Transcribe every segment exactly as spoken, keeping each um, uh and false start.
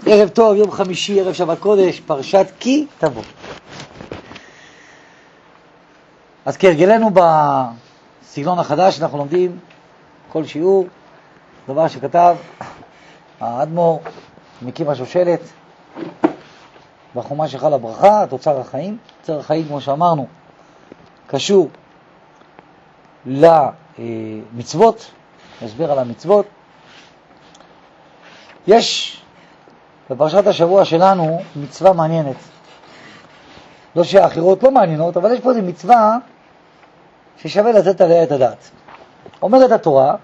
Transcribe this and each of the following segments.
ערב טוב, יום חמישי, ערב שבת קודש, פרשת כי תבוא. אז כהרגלנו בסגנון החדש, אנחנו לומדים כל שיעור, דבר שכתב האדמו"ר, מקים השושלת, בחומה שלך לברכה, תוצר החיים. תוצר החיים, כמו שאמרנו, קשור למצוות, הסבר על המצוות. יש בפרשת השבוע שלנו מצווה מעניינת. לא שהאחרות לא מעניינות, אבל יש פה איזו מצווה ששווה לתת עליה את הדעת. אומרת התורה,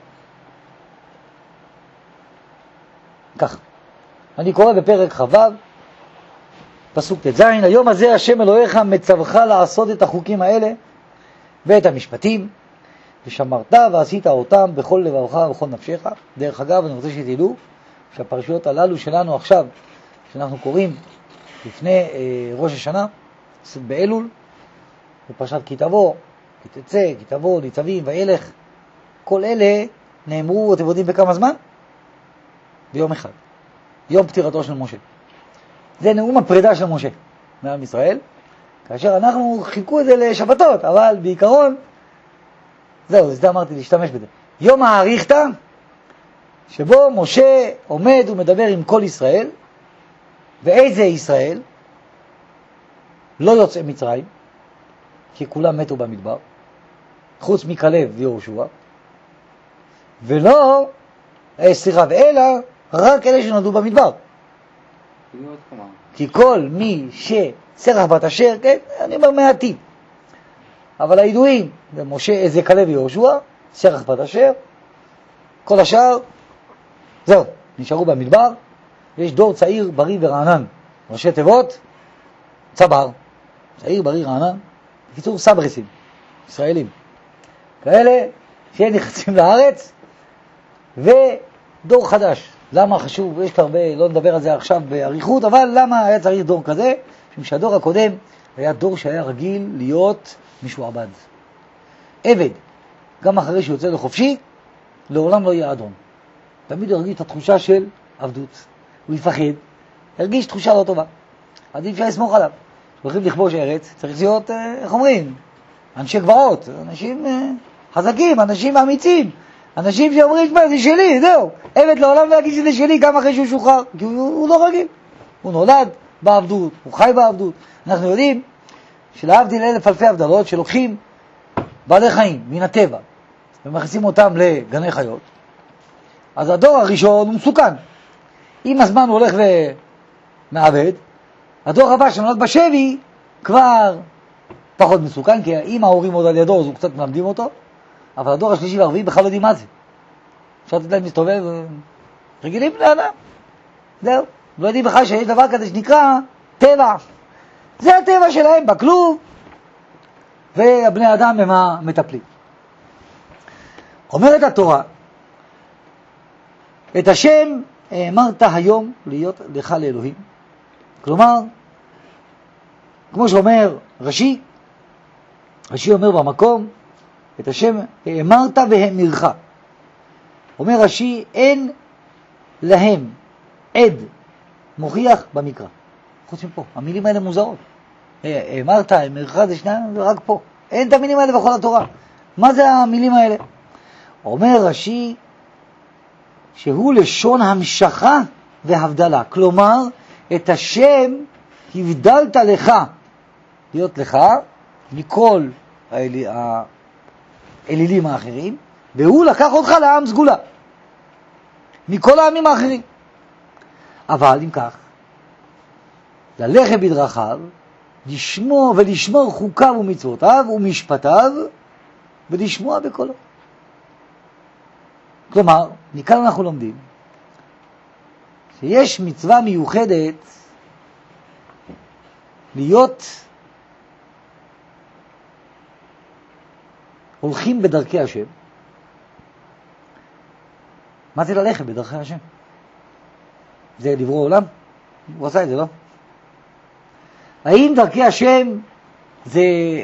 כך, אני קורא בפרק ח' פסוק ט"ז, היום הזה השם אלוהיך מצווך לעשות את החוקים האלה ואת המשפטים, ושמרת ועשית אותם בכל לבבך ובכל נפשך. דרך אגב, אני רוצה שתדעו שהפרשיות הללו שלנו עכשיו, שאנחנו קוראים לפני אה, ראש השנה, באלול, בפרשת כי תבוא, כי תצא, כי תבוא, ניצבים וילך, כל אלה נאמרו, אתם יודעים בכמה זמן? ביום אחד, יום פטירתו של משה. זה נאום הפרידה של משה מעם ישראל, כאשר אנחנו חיכו את זה לשבתות, אבל בעיקרון, זהו, זה אמרתי להשתמש בזה. יום האריכתא, שבו משה עומד ומדבר עם כל ישראל, ואיזה ישראל? לא יוצאי מצרים, כי כולם מתו במדבר, חוץ מכלב ויהושע, ולא, אה, סליחה, ואלא, רק אלה שנולדו במדבר. כי כל מי שסרח בת אשר, כן, אני אומר מעטים. אבל הידועים, זה משה, זה כלב ויהושע, סרח בת אשר, כל השאר, זהו, נשארו במדבר. יש דור צעיר, בריא ורענן, ראשי תיבות, צבר, צעיר, בריא, רענן, בקיצור סברסים, ישראלים, כאלה שנכנסים לארץ, ודור חדש. למה חשוב, יש הרבה, לא נדבר על זה עכשיו בעריכות, אבל למה היה צריך דור כזה? משום שהדור הקודם היה דור שהיה רגיל להיות משועבד. עבד, גם אחרי שיוצא לחופשי, לעולם לא יהיה אדון. תמיד הוא הרגיש את התחושה של עבדות. הוא יפחד, הרגיש תחושה לא טובה. אז אי אפשר לסמוך עליו. כשהולכים לכבוש ארץ, צריך להיות, איך אומרים, אנשי גברות, אנשים חזקים, אנשים אמיצים, אנשים שאומרים, מה, זה שלי, זהו. עבד לעולם לא יגיד שזה שלי גם אחרי שהוא שוחרר, כי הוא, הוא לא רגיל. הוא נולד בעבדות, הוא חי בעבדות. אנחנו יודעים שלהבדיל אלף אלפי הבדלות שלוקחים בעלי חיים מן הטבע ומכניסים אותם לגני חיות, אז הדור הראשון הוא מסוכן. אם הזמן הולך ומעבד, הדור הבא שנולד בשבי כבר פחות מסוכן, כי אם ההורים עוד על ידו אז הוא קצת מלמדים אותו, אבל הדור השלישי והרביעי בכלל לא יודעים מה זה. אפשר לתת להם להסתובב רגילים לאדם. זהו, לא יודעים בכלל שיש דבר כזה שנקרא טבע. זה הטבע שלהם בכלוב, והבני אדם במה מטפלים. אומרת התורה, את השם אמרת היום להיות לך לאלוהים. כלומר, כמו שאומר רש"י, רש"י אומר במקום, את השם אמרת והאמירך. אומר רש"י, אין להם עד מוכיח במקרא. חוץ מפה, המילים האלה מוזרות. אמרת, האמירך זה שניים, זה רק פה. אין את המילים האלה בכל התורה. מה זה המילים האלה? אומר רש"י, שהוא לשון המשכה והבדלה. כלומר, את השם הבדלת לך, להיות לך, מכל האל... האלילים האחרים, והוא לקח אותך לעם סגולה, מכל העמים האחרים. אבל אם כך, ללכת בדרכיו, לשמור ולשמור חוקיו ומצוותיו ומשפטיו, ולשמוע בקולו. כלומר, מכאן אנחנו לומדים שיש מצווה מיוחדת להיות הולכים בדרכי השם. מה זה ללכת בדרכי השם? זה לברוא עולם? הוא עשה את זה, לא? האם דרכי השם זה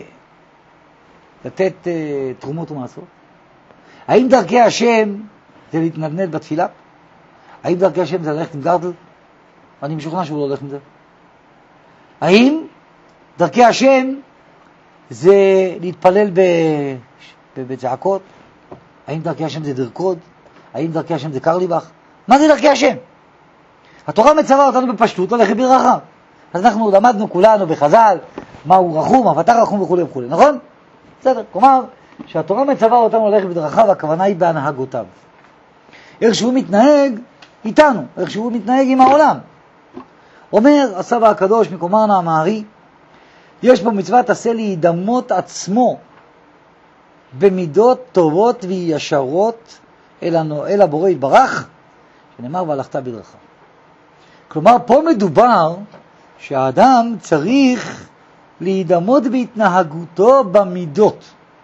לתת uh, תרומות ומעשרות? האם דרכי השם זה להתנדנד בתפילה? האם דרכי השם זה ללכת עם גרדל? אני משוכנע שהוא לא הולך עם זה. האם דרכי השם זה להתפלל בצעקות? האם דרכי השם זה דרקוד? האם דרכי השם זה קרליבך? מה זה דרכי השם? התורה מצווה אותנו בפשטות, ללכת ברחם. אז אנחנו למדנו כולנו בחז"ל, מהו רחום, אף אתה רחום וכו' וכו', נכון? בסדר, כלומר, שהתורה מצווה אותנו ללכת בדרכיו, הכוונה היא בהנהגותיו. איך שהוא מתנהג איתנו, איך שהוא מתנהג עם העולם. אומר הסבא הקדוש מקומרנה המערי, יש בו מצוות עשה להידמות עצמו במידות טובות וישרות אל, אל הבורא יתברך, שנאמר והלכת בדרכיו. כלומר, פה מדובר שהאדם צריך להידמות בהתנהגותו במידות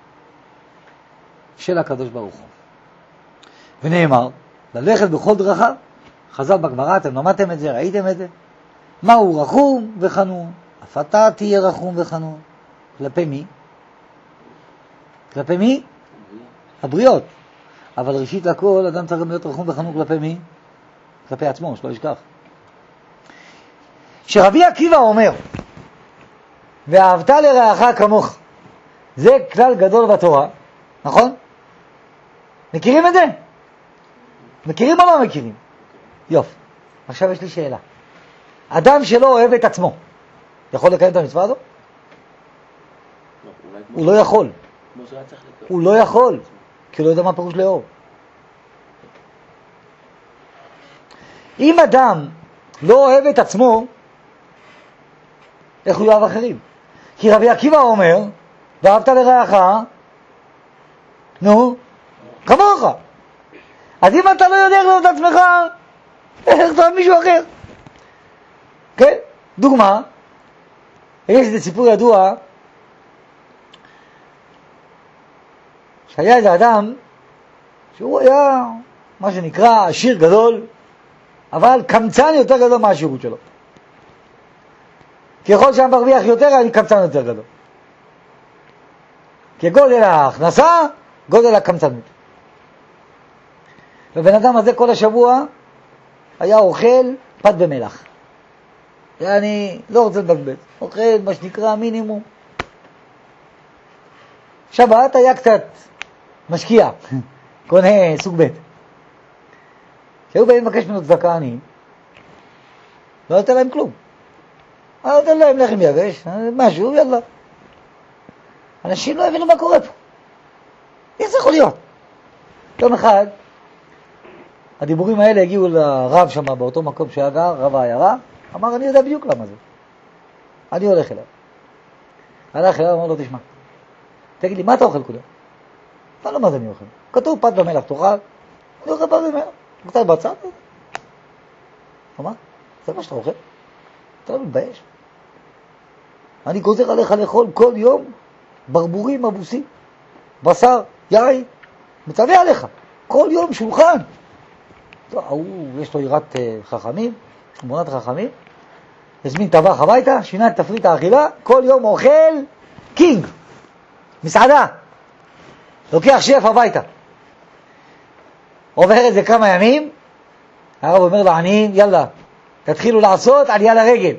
של הקדוש ברוך הוא. ונאמר, ללכת בכל דרכיו, חז"ל בגמרא, אתם למדתם את זה, ראיתם את זה? מהו רחום וחנון? אף אתה תהיה רחום וחנון. כלפי מי? כלפי מי? הבריות. אבל ראשית לכל, אדם צריך להיות רחום וחנון כלפי מי? כלפי עצמו, שלא ישכח. שרבי עקיבא אומר, ואהבת לרעך כמוך, זה כלל גדול בתורה, נכון? מכירים את זה? מכירים או לא מכירים? יופי. עכשיו יש לי שאלה. אדם שלא אוהב את עצמו, יכול לקיים את המצווה הזו? הוא לא יכול. הוא לא יכול, כי הוא לא יודע מה פירוש לאהוב. אם אדם לא אוהב את עצמו, איך הוא יאהב אחרים? כי רבי עקיבא אומר, ואהבת לרעך, נו, כמוך. אז אם אתה לא יודע לאהוב את עצמך, איך תאהב מישהו אחר? כן? דוגמה, יש איזה סיפור ידוע, שהיה איזה אדם, שהוא היה, מה שנקרא, עשיר גדול, אבל קמצן יותר גדול מהעשירות שלו. ככל שאני מרוויח יותר, אני קמצן יותר גדול. כגודל ההכנסה, גודל הקמצנות. ובן אדם הזה כל השבוע היה אוכל פת במלח. אני לא רוצה לבלבל, אוכל מה שנקרא מינימום. שבת היה קצת משקיע, קונה סוג ב'. כשהיו באים לבקש ממנו צדקה עניים, לא נותן להם כלום. לא נותן להם לחם יבש, משהו, יאללה. אנשים לא הבינו מה קורה פה. איך זה יכול להיות? יום אחד, הדיבורים האלה הגיעו לרב שם באותו מקום שהיה גר, רב העיירה, אמר, אני יודע בדיוק למה זה. אני הולך אליו. הלך אליו, אמר לו, תשמע, תגיד לי, מה אתה אוכל קודם? מה לא מה זה אני אוכל? כתוב פת במלח, תאכל? אני אוכל פת במלח. קצת בצד? אמר, זה מה שאתה אוכל? אתה לא מתבייש? אני גוזר עליך לאכול כל יום ברבורים, מבוסים, בשר, יין, מצווה עליך, כל יום שולחן. הוא, יש לו יראת חכמים, תמונת חכמים, הזמין טבח הביתה, שינה את תפריט האכילה, כל יום אוכל קינג, מסעדה, לוקח שף הביתה. עובר את זה כמה ימים, הרב אומר לעניים, יאללה, תתחילו לעשות עלייה לרגל.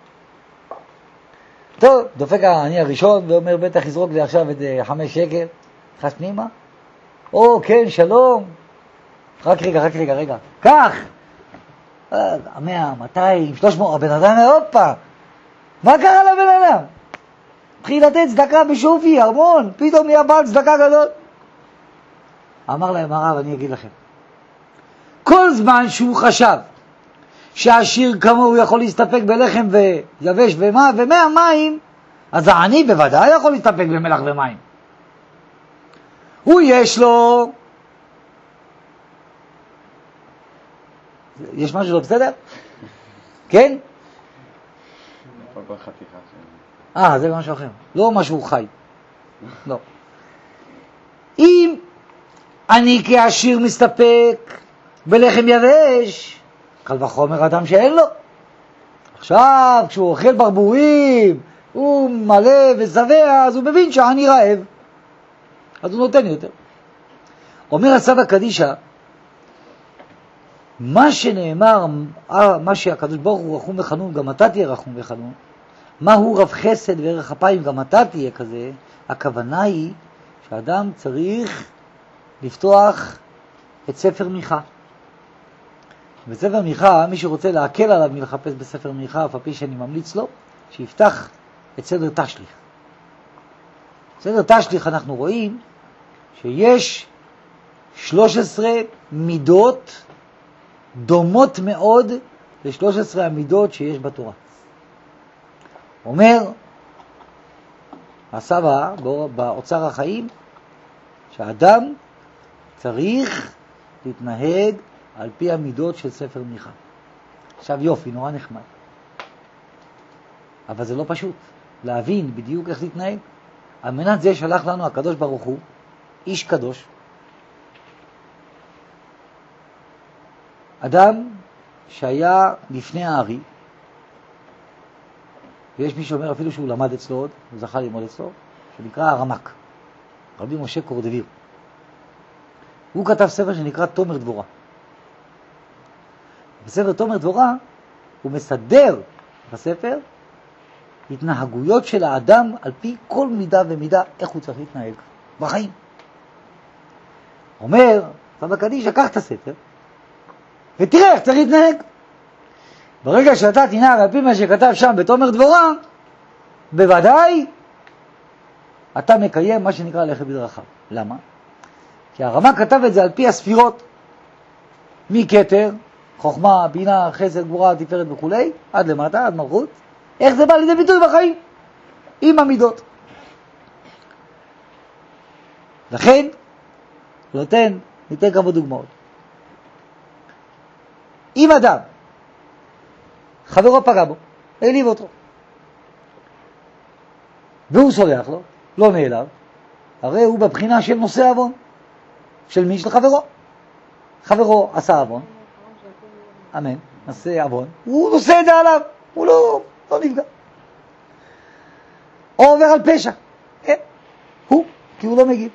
טוב, דופק העני הראשון ואומר, בטח יזרוק לי עכשיו את חמש שקל, חש פנימה, או כן, שלום, רק רגע, רק רגע, רגע, כך, מאה, מאתיים, שלוש מאות, הבן אדם מאופה, מה קרה לבן אדם? התחיל לתת צדקה בשווי, המון, פתאום נהיה בעל צדקה גדול. אמר להם הרב, אני אגיד לכם, כל זמן שהוא חשב שהעשיר כמוהו יכול להסתפק בלחם ויבש ומה, ומאה מים, אז העני בוודאי יכול להסתפק במלח ומים. הוא יש לו... יש משהו לא בסדר? כן? אה, זה משהו אחר. לא משהו חי. לא. אם אני כעשיר מסתפק בלחם יבש, קל וחומר אדם שאין לו. עכשיו, כשהוא אוכל ברבורים, הוא מלא ושבע, אז הוא מבין שאני רעב. אז הוא נותן יותר. אומר הסבא קדישא, מה שנאמר, מה שהקדוש ברוך הוא רחום וחנון, גם אתה תהיה רחום וחנון, מה הוא רב חסד וערך אפיים, גם אתה תהיה כזה, הכוונה היא שאדם צריך לפתוח את ספר מיכה. בספר מיכה, מי שרוצה להקל עליו מלחפש בספר מיכה, אף על פי שאני ממליץ לו, שיפתח את סדר תשליך. בסדר תשליך אנחנו רואים שיש שלוש עשרה מידות דומות מאוד ל-שלוש עשרה המידות שיש בתורה. אומר הסבא באוצר החיים שהאדם צריך להתנהג על פי המידות של ספר מיכה. עכשיו יופי, נורא נחמד. אבל זה לא פשוט להבין בדיוק איך להתנהג. על מנת זה שלח לנו הקדוש ברוך הוא, איש קדוש, אדם שהיה לפני הארי, ויש מי שאומר אפילו שהוא למד אצלו עוד, הוא זכה ללמוד אצלו, שנקרא הרמק, רבי משה קורדביר. הוא כתב ספר שנקרא תומר דבורה. בספר תומר דבורה הוא מסדר בספר התנהגויות של האדם על פי כל מידה ומידה איך הוא צריך להתנהג בחיים. אומר, סבא קדיש, לקח את הספר ותראה איך צריך להתנהג. ברגע שאתה תנהג על פי מה שכתב שם בתומר דבורה, בוודאי אתה מקיים מה שנקרא ללכת בדרכיו. למה? כי הרמ"א כתב את זה על פי הספירות, מכתר, חוכמה, בינה, חסד, גבורה, תפארת וכו', עד למטה, עד מלכות. איך זה בא לידי ביטוי בחיים? עם המידות. לכן, נותן, ניתן כמה דוגמאות. אם אדם, חברו פגע בו, העליב אותו, והוא סולח לו, לא נעלב, הרי הוא בבחינה של נושא אבון. של מי? של חברו. חברו עשה אבון, אמן, נושא אבון, הוא נושא את זה עליו, הוא לא, לא נפגע. או עובר על פשע, כן, הוא, כי הוא לא מגיב.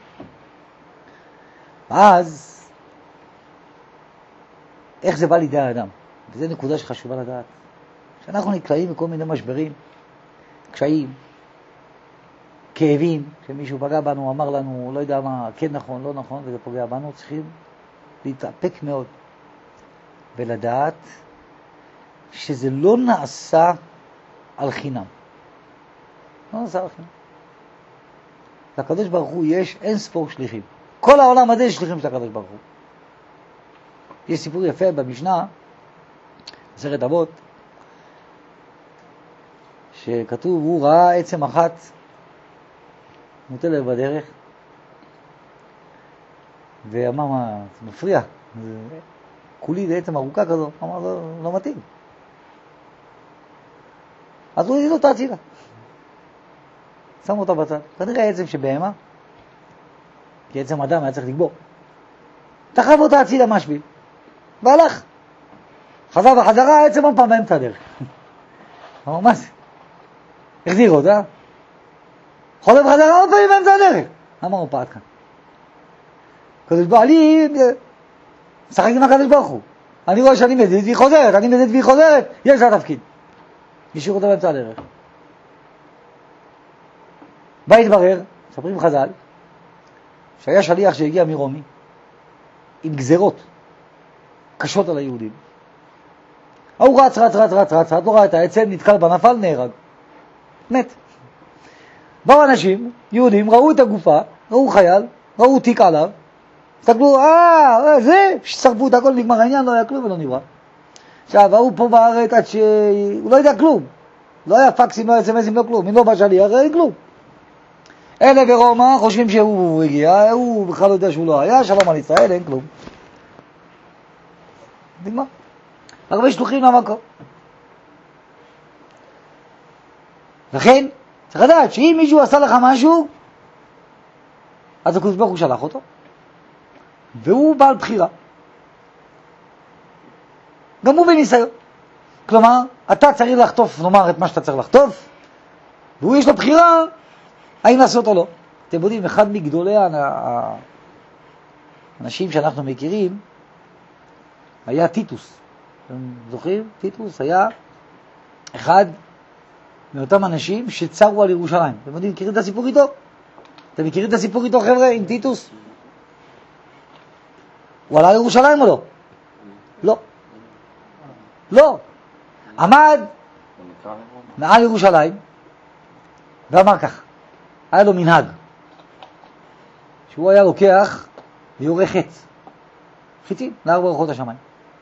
אז, איך זה בא לידי האדם? וזו נקודה שחשובה לדעת. שאנחנו נקלעים בכל מיני משברים, קשיים, כאבים, כשמישהו פגע בנו, אמר לנו, לא יודע מה, כן נכון, לא נכון, וזה פוגע בנו, צריכים להתאפק מאוד, ולדעת שזה לא נעשה על חינם. לא נעשה על חינם. לקדוש ברוך הוא יש אין ספור שליחים. כל העולם הזה יש שליחים של הקדוש ברוך הוא. יש סיפור יפה במשנה, מסכת אבות, שכתוב, הוא ראה עצם אחת מוטלת בדרך, ואמר, מה, זה מפריע, זה כולי זה עצם ארוכה כזו, אמר, לא, לא מתאים. אז הוא יזיז אותה הצידה, שם אותה בצד. כנראה עצם שבהמה, כי עצם אדם היה צריך לגבור, תחב אותה הצידה משביל, והלך. חזר וחזרה, עצם עוד פעם באמצע הדרך. אמר, מה זה? החזיר אותה, חוזר וחזרה עוד פעם באמצע הדרך. אמר, הוא פעד כאן. קדוש ברוך הוא, אני משחק עם הקדוש ברוך הוא. אני רואה שאני מזיז והיא חוזרת, אני מזיז והיא חוזרת, יש לה תפקיד. השאיר אותה באמצע הדרך. בא התברר, מספרים חז"ל, שהיה שליח שהגיע מרומי, עם גזרות קשות על היהודים. הוא רץ, רץ, רץ, רץ, רץ, לא ראה את העצם, נתקל בנפל, נהרג. מת. באו אנשים, יהודים, ראו את הגופה, ראו חייל, ראו תיק עליו, הסתכלו, אה, זה, ששרפו את הכל, נגמר העניין, לא היה כלום ולא נברא. עכשיו, ראו פה בארץ עד שהוא לא יודע כלום. לא היה פקסים, לא היה סמסים, לא כלום. אם לא בא שליח, אין כלום. אלה ברומא חושבים שהוא הגיע, הוא בכלל לא יודע שהוא לא היה, שלום על ישראל, אין כלום. נגמר. הרבה שלוחים למקום. לכן, צריך לדעת שאם מישהו עשה לך משהו, אז הקדוש ברוך הוא שלח אותו, והוא בעל בחירה. גם הוא בניסיון. כלומר, אתה צריך לחטוף, נאמר, את מה שאתה צריך לחטוף, והוא יש לו בחירה, האם לעשות או לא. אתם יודעים, אחד מגדולי האנשים שאנחנו מכירים, היה טיטוס. אתם זוכרים? טיטוס היה אחד מאותם אנשים שצרו על ירושלים. אתם יודעים, מכירים את הסיפור איתו? אתם מכירים את הסיפור איתו, חבר'ה, עם טיטוס? הוא עלה לירושלים או לא? לא. לא. עמד מעל ירושלים ואמר כך, היה לו מנהג, שהוא היה לוקח ויורה חץ, חיצים, לארבע רוחות השמיים.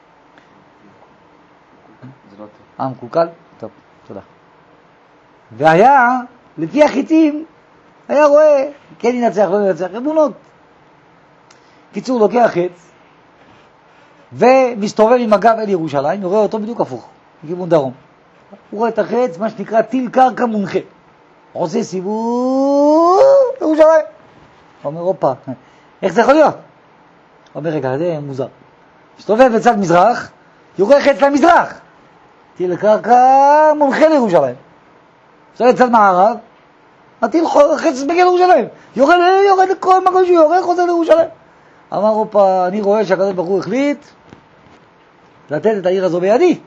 זה לא טוב. אה, מקולקל? טוב, תודה. והיה, לפי החיצים, היה רואה, כן ינצח, לא ינצח, אמונות. קיצור, לוקח חץ, ומסתובב עם הגב אל ירושלים, ורואה אותו בדיוק הפוך, לכיוון דרום. הוא רואה את החץ, מה שנקרא טיל קרקע מונחה. עושה סיבוב ירושלים. הוא אומר, אופה, איך זה יכול להיות? הוא אומר, רגע, זה מוזר. מסתובב בצד מזרח, יורה חץ למזרח. טיל קרקע מונחה לירושלים. מסתובב בצד מערב, הטיל חץ מגיע לירושלים. יורד, יורד לכל מקום שהוא יורד, חוזר לירושלים. אמר, אופה, אני רואה שהקדוש ברוך הוא החליט לתת את העיר הזו בידי.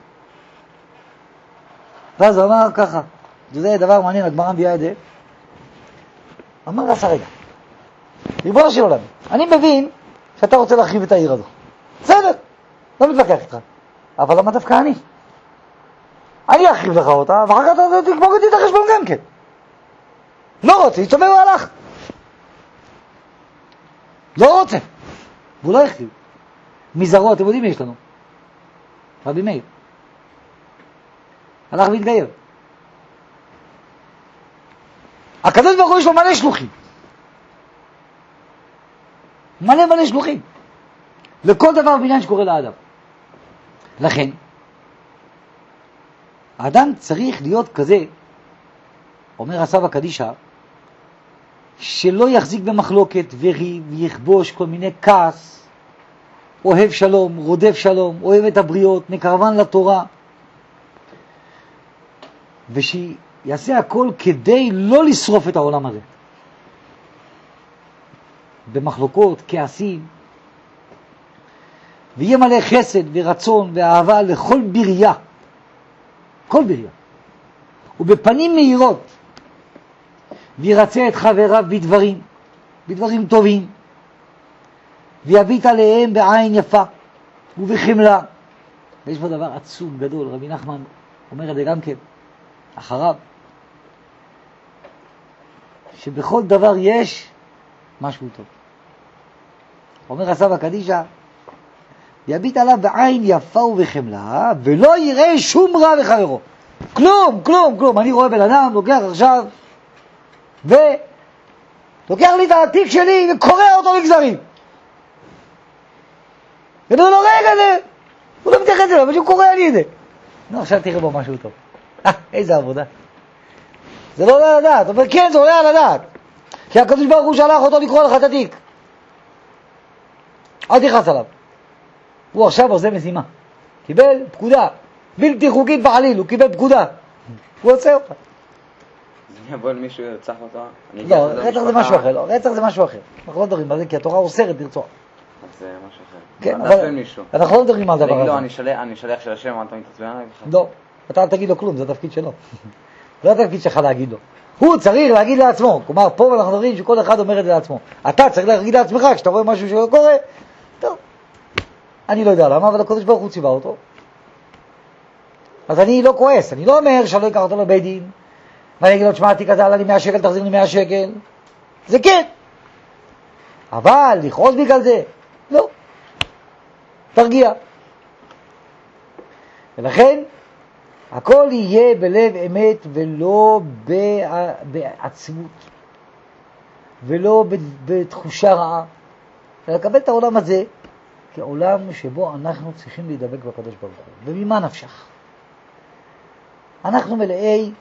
ואז הוא אמר ככה, זה דבר מעניין, הגמרא מביאה את זה. אמר לעשה רגע, ריבונו של עולם, אני מבין שאתה רוצה להרחיב את העיר הזו. בסדר, לא מתווכח איתך. אבל למה דווקא אני? אני ארחיב לך אותה, ואחר כך אתה תגמור איתי את החשבון גם כן. לא רוצה, יצטובב והלך. לא רוצה. והוא לא הרחיב. מזרו, אתם יודעים מי יש לנו? רבי מאיר. הלך והתגייר. הקדוש ברוך הוא יש לו מלא שלוחים. מלא מלא שלוחים. לכל דבר בעניין שקורה לאדם. לכן, האדם צריך להיות כזה, אומר הסבא קדישא, שלא יחזיק במחלוקת וריב ויכבוש כל מיני כעס, אוהב שלום, רודף שלום, אוהב את הבריות, מקרבן לתורה, ושיעשה הכל כדי לא לשרוף את העולם הזה. במחלוקות, כעסים, ויהיה מלא חסד ורצון ואהבה לכל בריה, כל בריה, ובפנים מהירות, וירצה את חבריו בדברים, בדברים טובים, ויביט עליהם בעין יפה ובחמלה. ויש פה דבר עצום גדול, רבי נחמן אומר את זה גם כן, אחריו, שבכל דבר יש משהו טוב. אומר הסבא קדישא, יביט עליו בעין יפה ובחמלה, ולא יראה שום רע בחברו. כלום, כלום, כלום. אני רואה בן אדם, לוקח עכשיו, ולוקח לי את העתיק שלי וקורא אותו לגזרים. ואני אומר לו, רגע, זה, הוא לא מתייחס אליו, אבל הוא קורא לי את זה. נו, עכשיו תראה בו משהו טוב. אה, איזה עבודה. זה לא עולה על הדעת. הוא אומר, כן, זה עולה על הדעת. כי הקדוש ברוך הוא שלח אותו לקרוא לך את התיק. אל תכעס עליו. הוא עכשיו עושה משימה. קיבל פקודה. בלתי חוקית בעליל, הוא קיבל פקודה. הוא עושה אותה. זה יבוא למישהו ירצח אותו? לא, רצח זה משהו אחר. לא, רצח זה משהו אחר. אנחנו לא מדברים על זה, כי התורה אוסרת לרצוח. זה משהו אחר. כן, אבל אנחנו לא מדברים על דבר הזה. לא, אני שלח של השם, אל תמיד תצביע עליי. לא, אתה אל תגיד לו כלום, זה התפקיד שלו. זה לא התפקיד שלך להגיד לו. הוא צריך להגיד לעצמו. כלומר, פה אנחנו מדברים שכל אחד אומר את זה לעצמו. אתה צריך להגיד לעצמך, כשאתה רואה משהו שלא קורה, טוב. אני לא יודע למה, אבל הקדוש ברוך הוא ציווה אותו. אז אני לא כועס, אני לא אומר שלא אקח אותו לבית דין, ואני אגיד לו, תשמע, התיק הזה עלה לי מאה שקל, תחזיר לי מאה שקל. זה כן. אבל לכעוס בגלל זה, לא. תרגיע. ולכן, הכל יהיה בלב אמת ולא בעצמות, ולא בתחושה רעה. ולקבל את העולם הזה כעולם שבו אנחנו צריכים להידבק בקדוש ברוך הוא. וממה נפשך? אנחנו מלאי,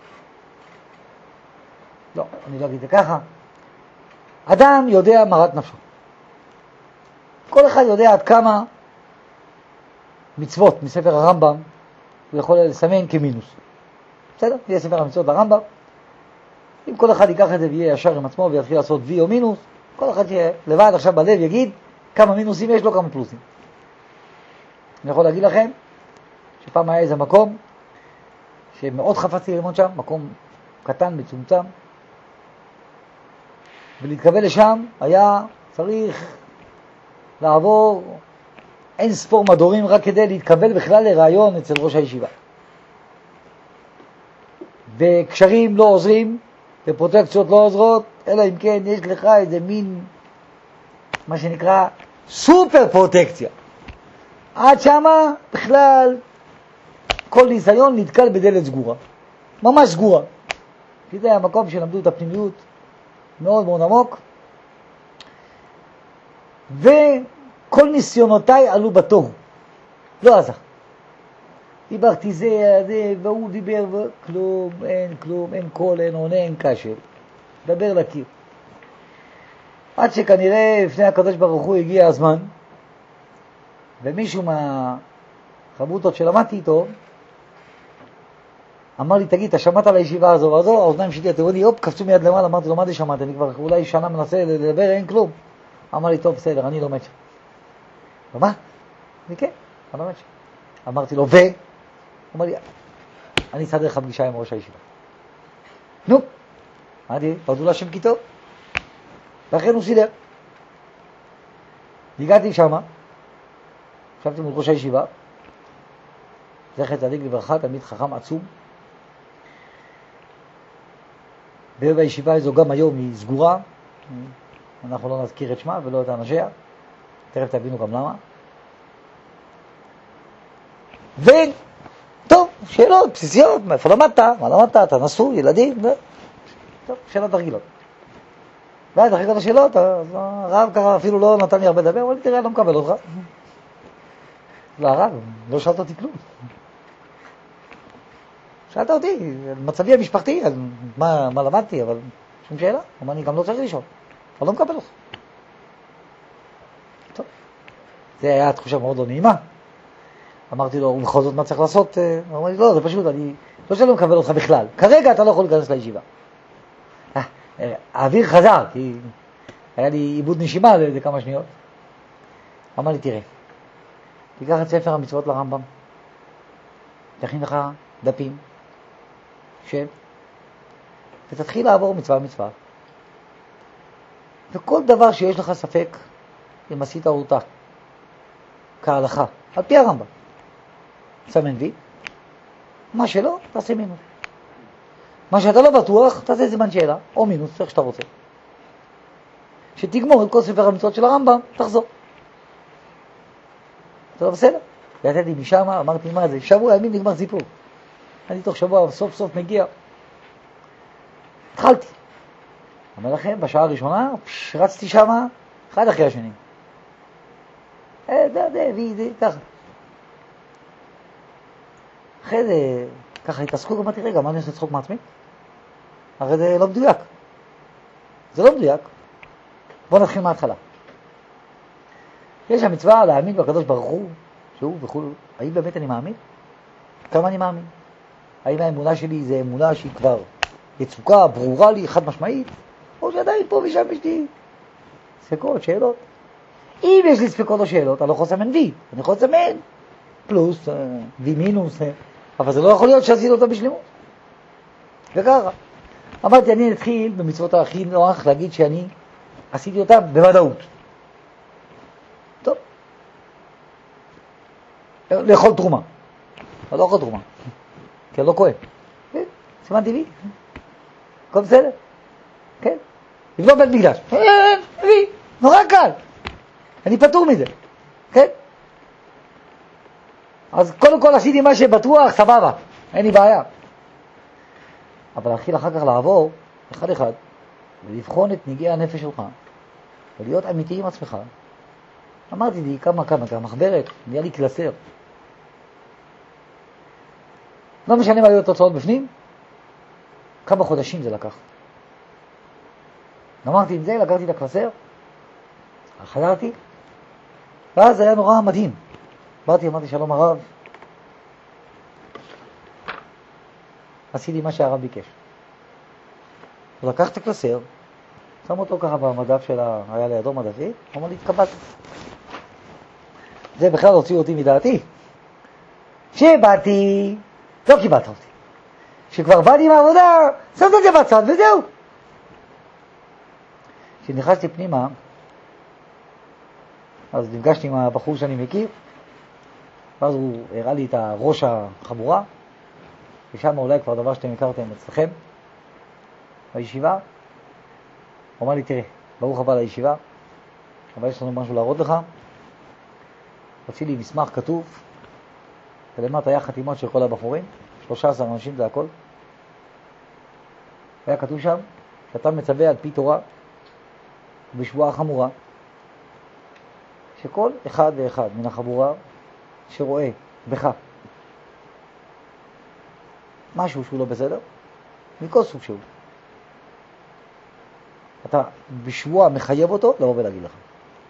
לא, אני לא אגיד את זה ככה, אדם יודע מרת נפשו. כל אחד יודע עד כמה מצוות מספר הרמב"ם הוא יכול לסמן כמינוס. בסדר? יהיה ספר המצוות ברמב"ם. אם כל אחד ייקח את זה ויהיה ישר עם עצמו ויתחיל לעשות וי או מינוס, כל אחד יהיה לבד עכשיו בלב יגיד כמה מינוסים יש לו, כמה פלוסים. אני יכול להגיד לכם שפעם היה איזה מקום שמאוד חפצתי ללמוד שם, מקום קטן, מצומצם, ולהתקבל לשם היה צריך לעבור אין ספור מדורים רק כדי להתקבל בכלל לרעיון אצל ראש הישיבה. וקשרים לא עוזרים, ופרוטקציות לא עוזרות, אלא אם כן יש לך איזה מין, מה שנקרא, סופר פרוטקציה. עד שמה בכלל כל ניסיון נתקל בדלת סגורה. ממש סגורה. כי זה המקום שלמדו את הפנימיות מאוד מאוד עמוק. וכל ניסיונותיי עלו בתוהו. לא עזר. דיברתי זה, זה, והוא דיבר, וכלום, אין כלום, אין קול, אין עונה, אין קשר. דבר לקיר. עד שכנראה לפני הקדוש ברוך הוא הגיע הזמן, ומישהו מהחברוטות שלמדתי איתו, אמר לי, תגיד, אתה שמעת על הישיבה הזו והזו? האוזניים שלי, אתם רואים, הופ, קפצו מיד למעלה, אמרתי לו, מה זה שמעת? אני כבר אולי שנה מנסה לדבר, אין כלום. אמר לי, טוב, בסדר, אני לומד שם. ומה? וכן, אני לומד שם. אמרתי לו, ו? אמר לי, אני אסדר לך פגישה עם ראש הישיבה. נו, אמרתי, פרדו לה שם כיתו. ואכן הוא סידר. הגעתי שמה, ישבתי מול ראש הישיבה, זכר צדיק לברכה, תלמיד חכם עצום. בערב הישיבה הזו גם היום היא סגורה, אנחנו לא נזכיר את שמה ולא את אנשיה, תכף תבינו גם למה. וטוב, שאלות בסיסיות, מאיפה למדת, מה למדת, אתה נשוי, ילדים, ו... טוב, שאלות רגילות. ואז אחרי כל השאלות, הרב ככה אפילו לא נתן לי הרבה לדבר, אבל תראה, אני לא מקבל אותך. לא, הרב, לא שאלת אותי כלום. שאלת אותי, על מצבי המשפחתי, על מה, מה למדתי, אבל שום שאלה. אבל אני גם לא צריך לשאול, אבל לא מקבל אותך. טוב, זה היה התחושה מאוד לא נעימה. אמרתי לו, ובכל זאת מה צריך לעשות? הוא אמר לי, לא, זה פשוט, אני לא שלא מקבל אותך בכלל. כרגע אתה לא יכול להיכנס לישיבה. האוויר חזר, כי היה לי עיבוד נשימה לכמה שניות. אמר לי, תראה, תיקח את ספר המצוות לרמב"ם, תכין לך דפים, שב, ותתחיל לעבור מצווה מצווה. וכל דבר שיש לך ספק, אם עשית אותה, כהלכה, על פי הרמב"ם, סמן וי, מה שלא, תעשה מינוס. מה שאתה לא בטוח, תעשה זמן שאלה, או מינוס, איך שאתה רוצה. שתגמור את כל ספר המצוות של הרמב"ם, תחזור. זה לא בסדר? יצאתי משם, אמרתי, מה זה? שבוע ימים נגמר סיפור. אני תוך שבוע סוף סוף מגיע. התחלתי. אומר לכם, בשעה הראשונה, פש, רצתי שם, אחד אחרי השני. אה, זה, זה, וי, זה, ככה. אחרי זה, ככה התעסקו, אמרתי, רגע, מה אני עושה צחוק מעצמי? הרי זה לא מדויק. זה לא מדויק. בואו נתחיל מההתחלה. יש המצווה להאמין בקדוש ברוך הוא, שהוא וכו'. האם באמת אני מאמין? כמה אני מאמין? האם האמונה שלי זה אמונה שהיא כבר יצוקה, ברורה לי, חד משמעית? או שעדיין פה ושם יש לי ספקות, שאלות? אם יש לי ספקות או שאלות, אני לא יכול לסמן וי. אני יכול לסמן פלוס, וי מינוס, אבל זה לא יכול להיות שעשיתי אותה בשלמות. וככה. אמרתי, אני נתחיל במצוות הכי נוח להגיד שאני עשיתי אותה בוודאות. טוב. לאכול תרומה. אבל לא אוכל תרומה. כי אני לא כהן. סימן טבעי. הכל בסדר. כן. לבנות בית מקדש. אין, וי. נורא קל. אני פטור מזה. כן. אז קודם כל עשיתי מה שבטוח, סבבה. אין לי בעיה. אבל להתחיל אחר כך לעבור, אחד אחד, ולבחון את נגיעי הנפש שלך, ולהיות אמיתי עם עצמך. אמרתי לי כמה כמה, כמה מחברת, נהיה לי קלסר. לא משנה מה היו התוצאות בפנים, כמה חודשים זה לקח. אמרתי עם זה, לקחתי את הקלסר, חזרתי, ואז היה נורא מדהים. באתי, אמרתי שלום הרב, עשיתי מה שהרב ביקש. הוא לקח את הקלסר, שם אותו ככה במדף שלה, היה לידו מדפי, הוא אמר לי, התקבלת. זה בכלל הוציא אותי מדעתי. כשבאתי, לא קיבלת אותי. כשכבר באתי מהעבודה, שמת את זה בצד וזהו. כשנכנסתי פנימה, אז נפגשתי עם הבחור שאני מכיר, ואז הוא הראה לי את הראש החבורה, ושם אולי כבר דבר שאתם הכרתם אצלכם, בישיבה. הוא אמר לי, תראה, ברוך הבא לישיבה, אבל יש לנו משהו להראות לך. הוציא לי מסמך כתוב, ולמטה היה חתימות של כל הבחורים, שלושה עשר אנשים זה הכל. היה כתוב שם, שאתה מצווה על פי תורה, בשבועה חמורה, שכל אחד ואחד מן החבורה שרואה בך משהו שהוא לא בסדר, מכל סוג שהוא, אתה בשבוע מחייב אותו לבוא ולהגיד לך.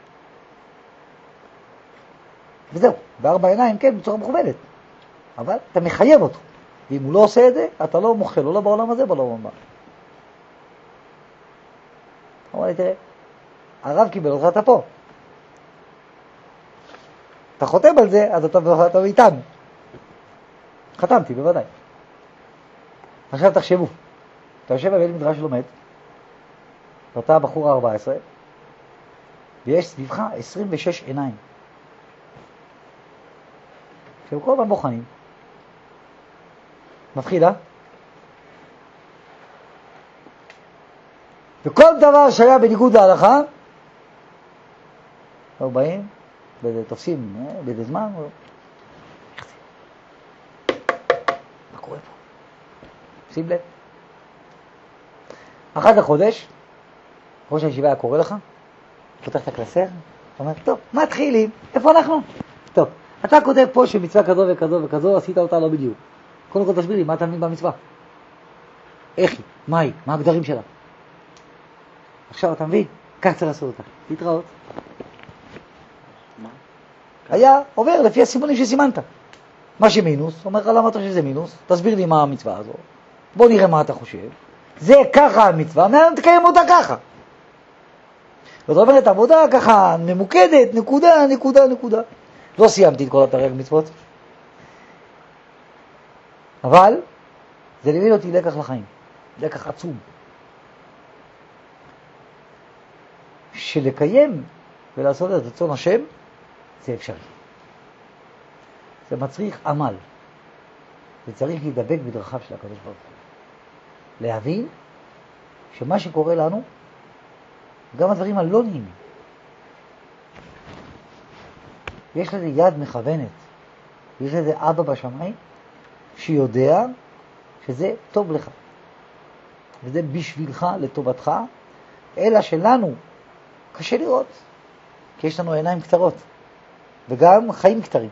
וזהו, בארבע עיניים, כן, בצורה מכוונת. אבל אתה מחייב אותו. ואם הוא לא עושה את זה, אתה לא מוכל, לא בעולם הזה, בעולם הבא. אמר לי, תראה, הרב קיבל אותך, אתה פה. אתה חותם על זה, אז אתה, אתה איתן. חתמתי, בוודאי. עכשיו תחשבו, אתה יושב בבית מדרש שלומד, ואתה בחור ה-ארבע עשרה, ויש סביבך עשרים ושש עיניים. שהם כל פעם בוחנים. מפחיד, אה? וכל דבר שהיה בניגוד להלכה, לא באים, ותופסים, באיזה זמן, מה קורה פה? שים לב. אחת לחודש, ראש הישיבה היה קורא לך, פותח את הקלסר, אומר, טוב, מתחילים, איפה אנחנו? טוב, אתה כותב פה שמצווה כזו וכזו וכזו, עשית אותה לא בדיוק. קודם כל תסביר לי, מה אתה מבין במצווה? איך היא? מה היא? מה הגדרים שלה? עכשיו אתה מבין? כך צריך לעשות אותה. להתראות. מה? היה עובר לפי הסימונים שסימנת. מה שמינוס, אומר לך למה אתה חושב שזה מינוס, תסביר לי מה המצווה הזו. בוא נראה מה אתה חושב. זה ככה המצווה, מהיום תקיים אותה ככה. זאת אומרת, עבודה ככה ממוקדת, נקודה, נקודה, נקודה. לא סיימתי את כל התרי"ג מצוות. אבל זה לימד אותי לקח לחיים, לקח עצום. שלקיים ולעשות את רצון השם זה אפשרי. זה מצריך עמל. זה צריך להידבק בדרכיו של הקדוש ברוך הוא. להבין שמה שקורה לנו, גם הדברים הלא נעימים, יש לזה יד מכוונת, יש לזה אבא בשמיים שיודע שזה טוב לך, וזה בשבילך, לטובתך, אלא שלנו קשה לראות, כי יש לנו עיניים קצרות, וגם חיים קצרים.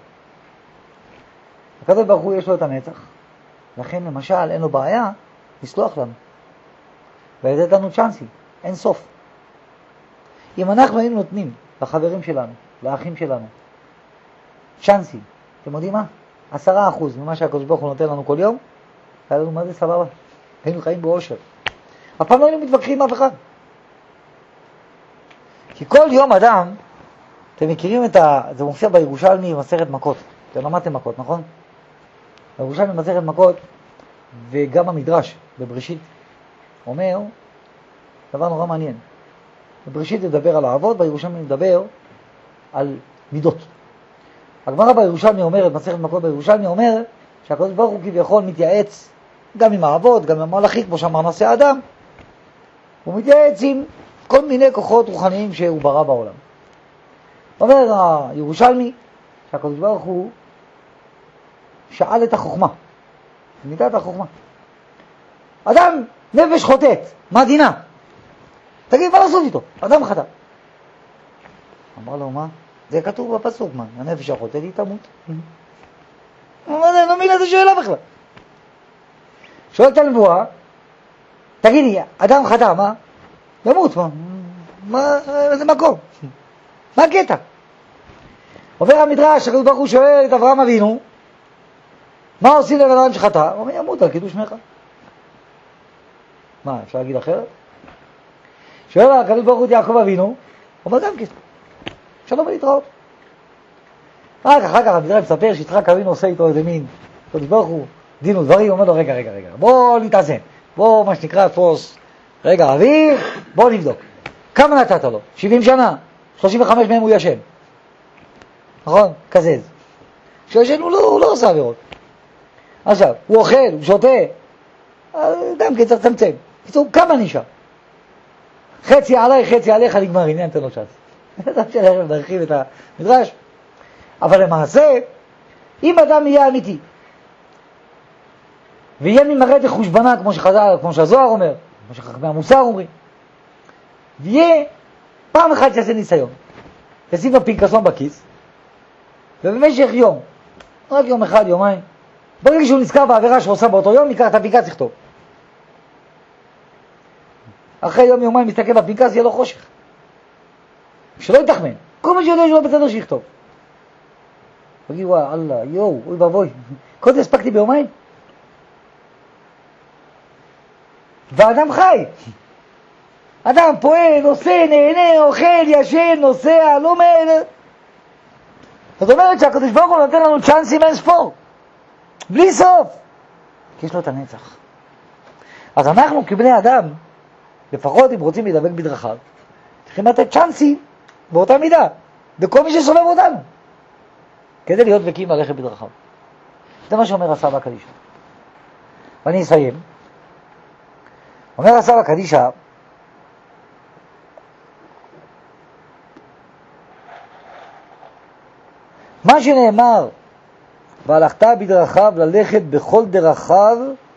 הקדוש ברוך הוא יש לו את הנצח, לכן למשל אין לו בעיה לסלוח לנו, ולתת לנו צ'אנסים, אין סוף. אם אנחנו היינו נותנים לחברים שלנו, לאחים שלנו, צ'אנסים, אתם יודעים מה? עשרה אחוז ממה שהקדוש ברוך הוא נותן לנו כל יום, היה לנו מה זה סבבה. היינו חיים באושר. אף פעם לא היינו מתווכחים אף אחד. כי כל יום אדם, אתם מכירים את ה... זה מופיע בירושלמי במסכת מכות. אתם למדתם מכות, נכון? בירושלמי במסכת מכות, וגם המדרש בבראשית, אומר דבר נורא מעניין. בבראשית מדבר על האבות, בירושלמי מדבר על מידות. הגמרא בירושלמי אומרת, מסכת מכות בירושלמי אומר, שהקדוש ברוך הוא כביכול מתייעץ גם עם האבות, גם עם המלאכים, כמו שאמר נעשה האדם. הוא מתייעץ עם כל מיני כוחות רוחניים שהוא ברא בעולם. אומר הירושלמי שהקדוש ברוך הוא שאל את החוכמה, מידת החוכמה. אדם נפש חוטאת, מה דינה? תגיד, מה לעשות איתו? אדם חטא. אמר לו, מה? זה כתוב בפסוק, מה? הנפש החוטאת היא תמות. מה זה? לא מבין איזה שאלה בכלל. שואלת הנבואה, תגידי, אדם חטא, מה? ימות, מה? מה? איזה מקום? מה הקטע? עובר המדרש, הקדוש ברוך הוא שואל את אברהם אבינו, מה עושים לבן אדם שחטא? הוא אומר, ימות על קידוש שמך. מה, אפשר להגיד אחרת? שואל הקדוש ברוך הוא את יעקב אבינו, הוא אומר גם כן, שלום ולהתראות. רק אחר כך המדרש מספר שיצחק אבינו עושה איתו איזה מין, קדוש ברוך הוא, דין ודברים, אומר לו רגע, רגע, רגע, בוא נתאזן, בוא מה שנקרא תפוס, רגע אוויר, בוא נבדוק. כמה נתת לו? שבעים שנה, שלושים וחמש מהם הוא ישן. נכון? כזז. כשישן הוא לא, הוא לא עושה עבירות. עכשיו, הוא אוכל, הוא שותה, גם כן צריך לצמצם. קיצור, כמה נשאר? חצי עליי, חצי עליך, נגמר, הנה נתן לו צ'אנס. זה שלכם להרחיב את המדרש. אבל למעשה, אם אדם יהיה אמיתי, ויהיה ממראה דחושבנה, כמו שחז"ל, כמו שהזוהר אומר, כמו שחכמי המוסר אומרים, ויהיה פעם אחת שיעשה ניסיון, ישים לו פנקסון בכיס, ובמשך יום, רק יום אחד, יומיים, ברגע שהוא נזכר בעבירה שהוא עושה באותו יום, ניקח את הפנקס לכתוב. אחרי יום יומיים מסתכל בפנקס, יהיה לו חושך. שלא יתחמן. כל מה שיודע שלא בסדר שיכתוב. תגיד, וואי, אללה, יואו, אוי בבוי. כל זה הספקתי ביומיים. ואדם חי. אדם פועל, נוסע, נהנה, אוכל, ישן, נוסע, לומד. זאת אומרת שהקדוש ברוך הוא נותן לנו צ'אנסים אין ספור. בלי סוף. כי יש לו את הנצח. אז אנחנו כבני אדם, לפחות אם רוצים להידבק בדרכיו, צריכים לתת צ'אנסים באותה מידה, בכל מי שסובב אותנו, כדי להיות דבקים ללכת בדרכיו. זה מה שאומר הסבא קדישא. ואני אסיים. אומר הסבא קדישא, מה שנאמר, והלכת בדרכיו, ללכת בכל דרכיו,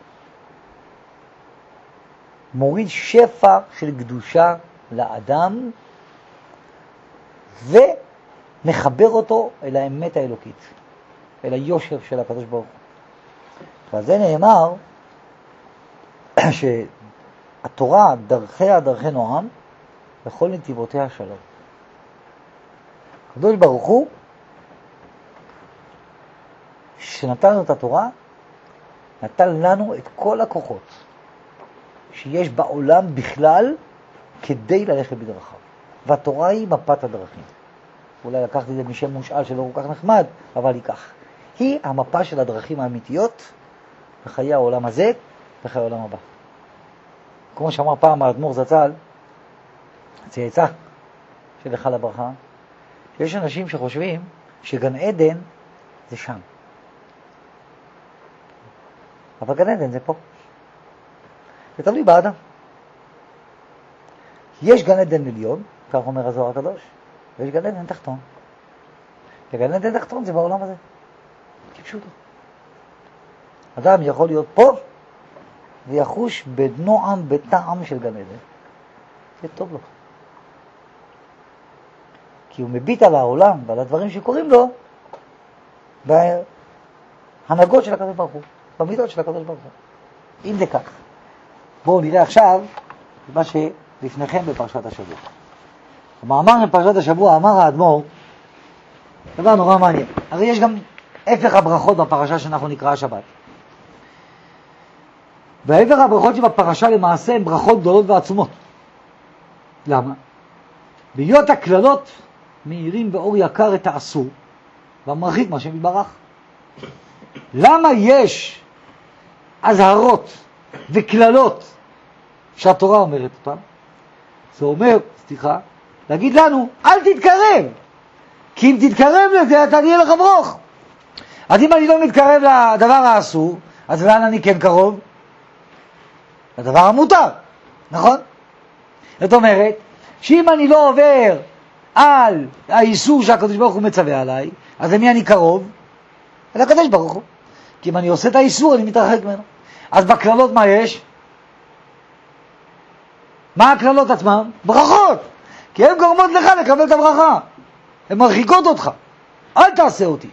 מוריד שפע של קדושה לאדם, ומחבר אותו אל האמת האלוקית, אל היושר של הקדוש ברוך הוא. ועל זה נאמר, שהתורה דרכיה דרכי נועם, וכל נתיבותיה שלום. הקדוש ברוך הוא, שנתן את התורה, נתן לנו את כל הכוחות שיש בעולם בכלל כדי ללכת בדרכיו. והתורה היא מפת הדרכים. אולי לקחתי את זה משם מושאל שלא כל כך נחמד, אבל היא כך. היא המפה של הדרכים האמיתיות בחיי העולם הזה ובחיי העולם הבא. כמו שאמר פעם האדמו"ר זצ"ל, צאצא של היכל הברכה, שיש אנשים שחושבים שגן עדן זה שם. אבל גן עדן זה פה. זה תלוי באדם. יש גן עדן עליון, כך אומר הזוהר הקדוש, ויש גן עדן תחתון. וגן עדן תחתון זה בעולם הזה. כפשוטו. אדם יכול להיות פה ויחוש בנועם, בטעם של גן עדן. זה טוב לו. כי הוא מביט על העולם ועל הדברים שקוראים לו בהנהגות של הקדוש ברוך הוא, במידות של הקדוש ברוך הוא. אם זה כך. בואו נראה עכשיו מה שלפניכם בפרשת השבוע. במאמר בפרשת השבוע אמר האדמו"ר דבר נורא מעניין. הרי יש גם הפך הברכות בפרשה שאנחנו נקרא השבת. והפך הברכות שבפרשה למעשה הן ברכות גדולות ועצומות. למה? בהיות הכללות מאירים באור יקר את האסור והמרחיק מה שמתברך. למה יש אזהרות וכללות שהתורה אומרת אותן? זה אומר, סליחה, להגיד לנו, אל תתקרב, כי אם תתקרב לזה אתה נהיה לך ברוך. אז אם אני לא מתקרב לדבר האסור, אז לאן אני כן קרוב? לדבר המותר, נכון? זאת אומרת, שאם אני לא עובר על האיסור שהקדוש ברוך הוא מצווה עליי, אז למי אני קרוב? אל הקדוש ברוך הוא. כי אם אני עושה את האיסור, אני מתרחק ממנו. אז בכללות מה יש? מה הכללות עצמם? ברכות. כי הן גורמות לך לקבל את הברכה. הן מרחיקות אותך. אל תעשה אותי.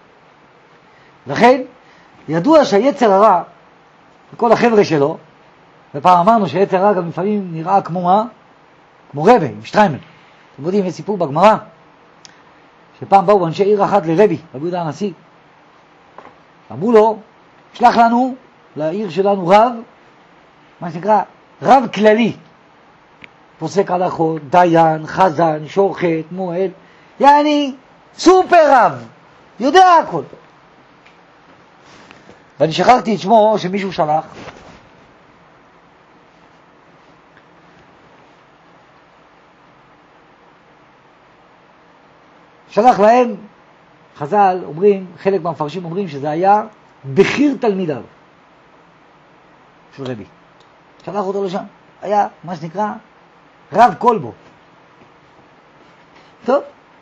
לכן, ידוע שהיצר הרע, וכל החבר'ה שלו, ופעם אמרנו שהיצר הרע גם לפעמים נראה כמו מה? כמו רבי, עם שטריימל. אתם יודעים, יש סיפור בגמרא, שפעם באו אנשי עיר אחת לרבי, רבי יהודה הנשיא. אמרו לו, שלח לנו, לעיר שלנו רב, מה שנקרא, רב כללי. פוסק הלכות, דיין, חזן, שוחט, מועל, יעני, סופר רב. יודע הכל. ואני שכחתי את שמו שמישהו שלח. שלח להם, חז"ל אומרים, חלק מהמפרשים אומרים שזה היה בכיר תלמידיו של רבי. שלח אותו לשם. היה מה שנקרא רב קולבו. טוב.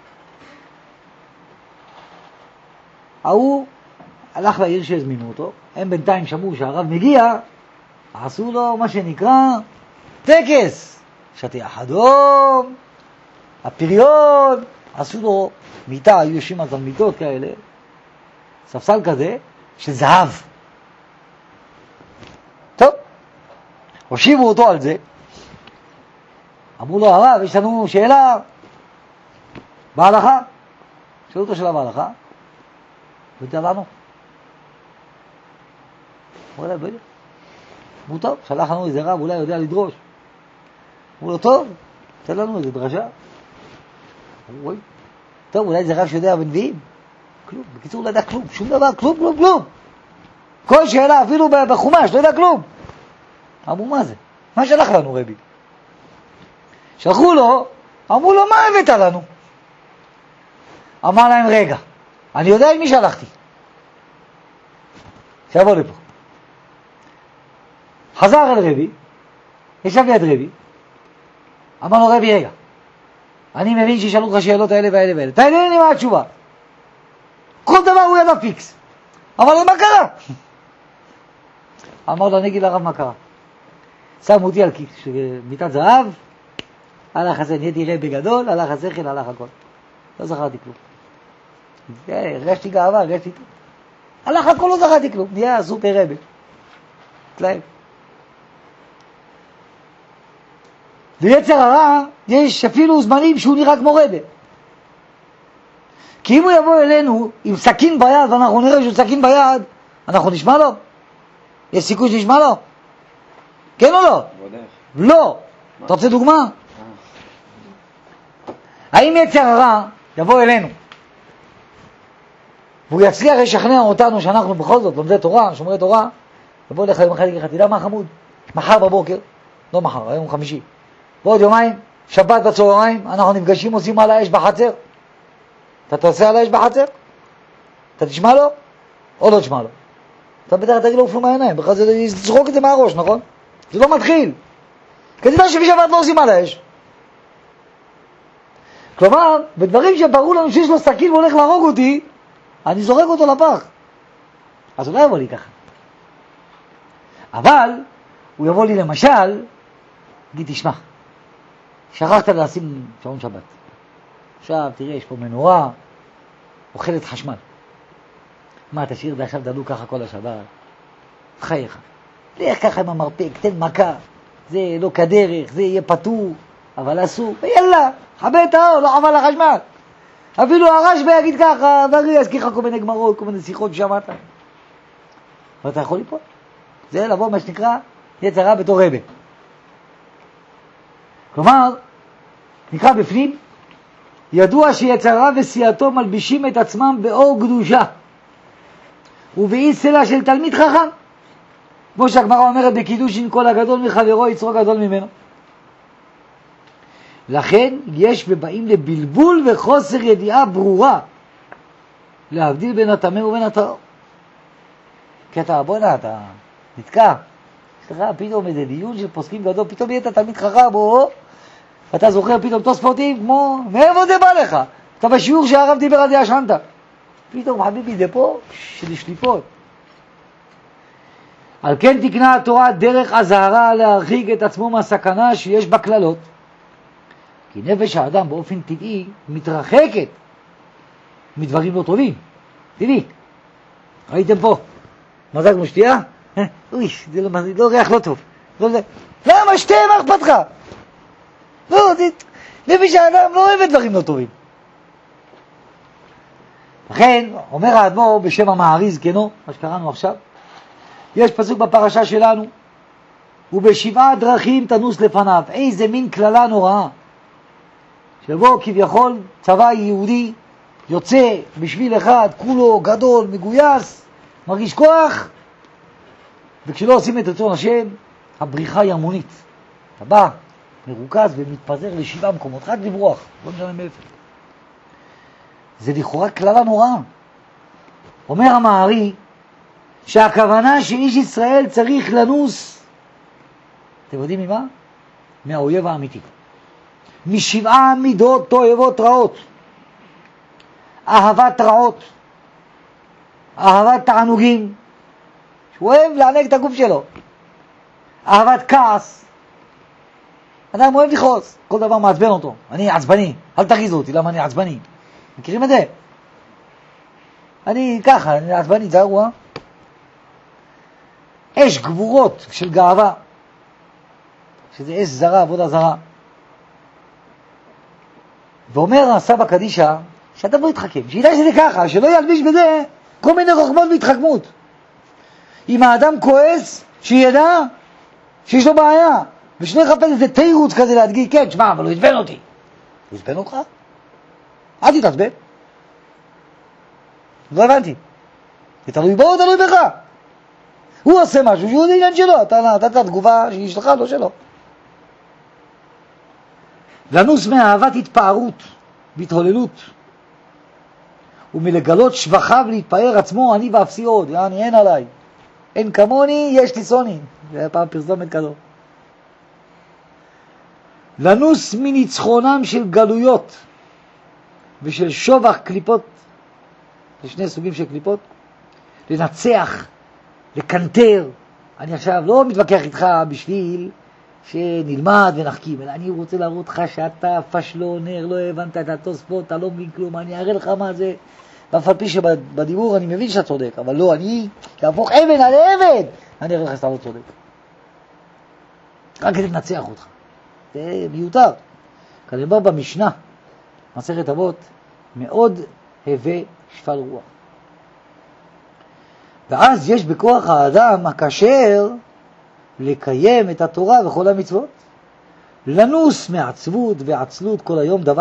ההוא הלך לעיר שהזמינו אותו, הם בינתיים שמעו שהרב מגיע, עשו לו מה שנקרא טקס, שטיח אדום, הפריון, עשו לו מיטה, היו יושבים על תלמידות כאלה, ספסל כזה, של זהב. טוב, הושיבו אותו על זה, אמרו לו, הרב, יש לנו שאלה בהלכה. שאלו אותו שאלה בהלכה, ותראה לנו. אמרו לה, בואי. אמרו, טוב, שלח לנו איזה רב, אולי יודע לדרוש. אמרו לו, טוב, תן לנו איזה דרשה. אמרו, אוי, טוב, אולי זה רב שיודע בנביאים. כלום, בקיצור, לא יודע כלום, שום דבר, כלום, כלום, כלום. כל שאלה, אפילו בחומש, לא יודע כלום. אמרו, מה זה? מה שלח לנו רבי? שלחו לו, אמרו לו, מה הבאת לנו? אמר להם, רגע, אני יודע עם מי שלחתי. שיבוא לפה. חזר אל רבי, ישב ליד רבי, אמר לו, רבי, רגע, אני מבין שישאלו לך שאלות האלה והאלה והאלה. תענה לי מה התשובה. כל דבר הוא ידע פיקס. אמר לו, מה קרה? אמר לו, אני אגיד לרב מה קרה. שמו אותי על מיטת זהב, הלך הזה, נהייתי רבי גדול, הלך השכל, הלך הכל. לא זכרתי כלום. הרגשתי גאווה, הרגשתי טוב. הלך הכל, לא זכרתי כלום. נהיה סופר רבי. תלהם. ויצר הרע, יש אפילו זמנים שהוא נראה כמו רבי. כי אם הוא יבוא אלינו עם סכין ביד, ואנחנו נראה שהוא סכין ביד, אנחנו נשמע לו? יש סיכוי שנשמע לו? כן או לא? לא. אתה רוצה דוגמה? האם יצר הרע יבוא אלינו והוא יצליח לשכנע אותנו שאנחנו בכל זאת לומדי תורה, שומרי תורה, יבוא לך יום אחד יגיד לך, תדע מה חמוד? מחר בבוקר, לא מחר, היום חמישי, בעוד יומיים, שבת בצהריים, אנחנו נפגשים, עושים על האש בחצר. אתה תעשה על האש בחצר? אתה תשמע לו? או לא תשמע לו? אתה בטח תגיד לו אופלו מהעיניים, בכלל זה תזרוק את זה מהראש, נכון? זה לא מתחיל. כי תדע שבשבת לא עושים על האש. כלומר, בדברים שברור לנו שיש לו סכין והולך להרוג אותי, אני זורק אותו לפח. אז הוא לא יבוא לי ככה. אבל, הוא יבוא לי למשל, יגיד, תשמע, שכחת לשים שעון שבת. עכשיו, תראה, יש פה מנורה, אוכלת חשמל. מה, תשאיר את זה עכשיו דלוק ככה כל השבת? חייך. לך ככה עם המרפק, תן מכה. זה לא כדרך, זה יהיה פטור, אבל אסור. ויאללה, חבא את האור, לא חבל לחשמל. אפילו הרשב"י יגיד ככה, ואני אזכיר לך כל מיני גמרות, כל מיני שיחות ששמעת. ואתה יכול ליפול. זה לבוא מה שנקרא יצר הרע בתור רבי. כלומר, נקרא בפנים, ידוע שיצר הרע וסיעתו מלבישים את עצמם באור קדושה ובאי סלע של תלמיד חכם, כמו שהגמרא אומרת בקידושין, כל הגדול מחברו יצרו גדול ממנו. לכן יש ובאים לבלבול וחוסר ידיעה ברורה להבדיל בין הטמא ובין הטהור. כי אתה, בוא נה, אתה נתקע, יש לך פתאום איזה דיון של פוסקים גדול, פתאום יהיה את תלמיד חכם, או אתה זוכר פתאום תוספותים, כמו, מאיפה זה בא לך? אתה בשיעור שהרב דיבר על זה ישנת. פתאום חביבי זה פה, של שליפות. על כן תקנה התורה דרך הזהרה להרחיק את עצמו מהסכנה שיש בכללות. כי נפש האדם באופן טבעי מתרחקת מדברים לא טובים. טבעי. ראיתם פה? מזג מושתייה? אוי, זה לא, לא ריח לא טוב. לא, לא. למה שתה, מה אכפת לך? לא, זה, נפש האדם לא אוהב דברים לא טובים. לכן, אומר האדמו"ר בשם המעריז, כנו, מה שקראנו עכשיו, יש פסוק בפרשה שלנו, ובשבעה דרכים תנוס לפניו. איזה מין כללה נוראה. שבו כביכול צבא יהודי יוצא בשביל אחד, כולו גדול, מגויס, מרגיש כוח, וכשלא עושים את רצון השם, הבריחה היא המונית. אתה בא, מרוכז ומתפזר לשבעה מקומות, רק לברוח, לא משנה מאיפה. זה לכאורה כללה נוראה. אומר המערי, שהכוונה שאיש ישראל צריך לנוס, אתם יודעים ממה? מהאויב האמיתי. משבעה מידות תועבות רעות. אהבת רעות. אהבת תענוגים. שהוא אוהב לענג את הגוף שלו. אהבת כעס. אדם אוהב לכעוס. כל דבר מעצבן אותו. אני עצבני. אל תגיזו אותי למה אני עצבני. מכירים את זה? אני ככה, אני עצבני, זה אירוע. אש גבורות של גאווה. שזה אש זרה, עבודה זרה. ואומר הסבא קדישה, שאתה לא יתחכם, שידע שזה ככה, שלא ילביש בזה כל מיני חוכמות והתחכמות. אם האדם כועס, שידע שיש לו בעיה, ושלא יחפש איזה תירוץ כזה להדגיש, כן, שמע, אבל הוא יתבן אותי. הוא יתבן אותך? אל תתעצבן. לא הבנתי. זה תלוי בו או תלוי בך. הוא עושה משהו שהוא עניין שלו, אתה נתת את התגובה שהיא שלך, לא שלו. לנוס מאהבת התפארות, בהתהוללות, ומלגלות שבחיו להתפאר עצמו, אני ואפסי עוד, יעני אין עליי. אין כמוני, יש לי סוני. זה היה פעם פרסומת כזו. לנוס מניצחונם של גלויות, ושל שובח קליפות, זה שני סוגים של קליפות, לנצח, לקנטר. אני עכשיו לא מתווכח איתך בשביל שנלמד ונחכים, אלא אני רוצה להראות לך שאתה פשלונר, לא הבנת את התוספות, אתה לא מבין כלום, אני אראה לך מה זה. ואף על פי שבדיבור אני מבין שאתה צודק, אבל לא, אני אהפוך אבן על אבן, אני אראה לך שאתה לא צודק. רק כדי לנצח אותך. זה מיותר. כנראה במשנה, מסכת אבות, מאוד הווה שפל רוח. ואז יש בכוח האדם הכשר לקיים את התורה וכל המצוות. לנוס מעצבות ועצלות כל היום דבה.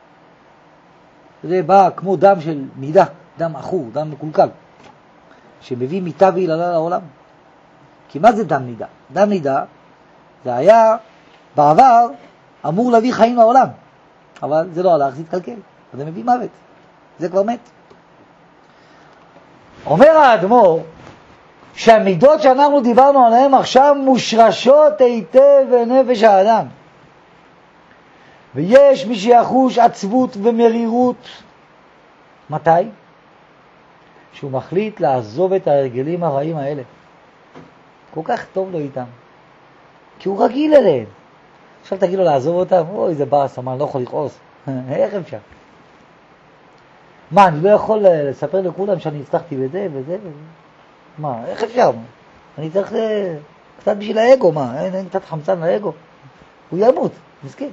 זה בא כמו דם של מידה, דם אחור, דם מקולקל, שמביא מיתה ויללה לעולם. כי מה זה דם נידה? דם נידה זה היה בעבר אמור להביא חיים לעולם, אבל זה לא הלך, זה התקלקל, זה מביא מוות, זה כבר מת. אומר האדמו"ר שהמידות שאנחנו דיברנו עליהן עכשיו מושרשות היטב בנפש האדם, ויש מי שיחוש עצבות ומרירות. מתי? שהוא מחליט לעזוב את ההרגלים הרעים האלה. כל כך טוב לו איתם, כי הוא רגיל אליהם. עכשיו תגיד לו לעזוב אותם, אוי זה באס, מה, אני לא יכול לכעוס. איך אפשר? מה, אני לא יכול לספר לכולם שאני הצלחתי בזה וזה וזה? מה, איך אפשר? אני צריך קצת בשביל האגו, מה? אין, אין קצת חמצן לאגו. הוא ימות, מסכים.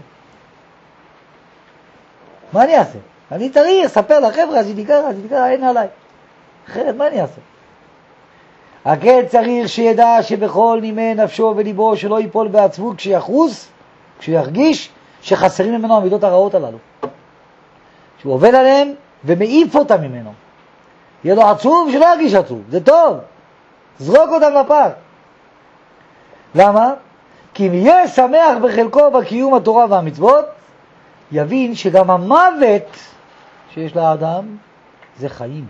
מה אני אעשה? אני צריך לספר לחבר'ה, עשיתי ככה, עשיתי ככה, אין עליי. אחרת, מה אני אעשה? הכן צריך שידע שבכל נימי נפשו וליבו שלא ייפול בעצבות כשיחוס, כשירגיש שחסרים ממנו המידות הרעות הללו. שהוא עובד עליהם ומעיף אותם ממנו. יהיה לו עצוב שלא ירגיש עצוב, זה טוב. זרוק אותם לפח. למה? כי אם יהיה שמח בחלקו בקיום התורה והמצוות, יבין שגם המוות שיש לאדם זה חיים.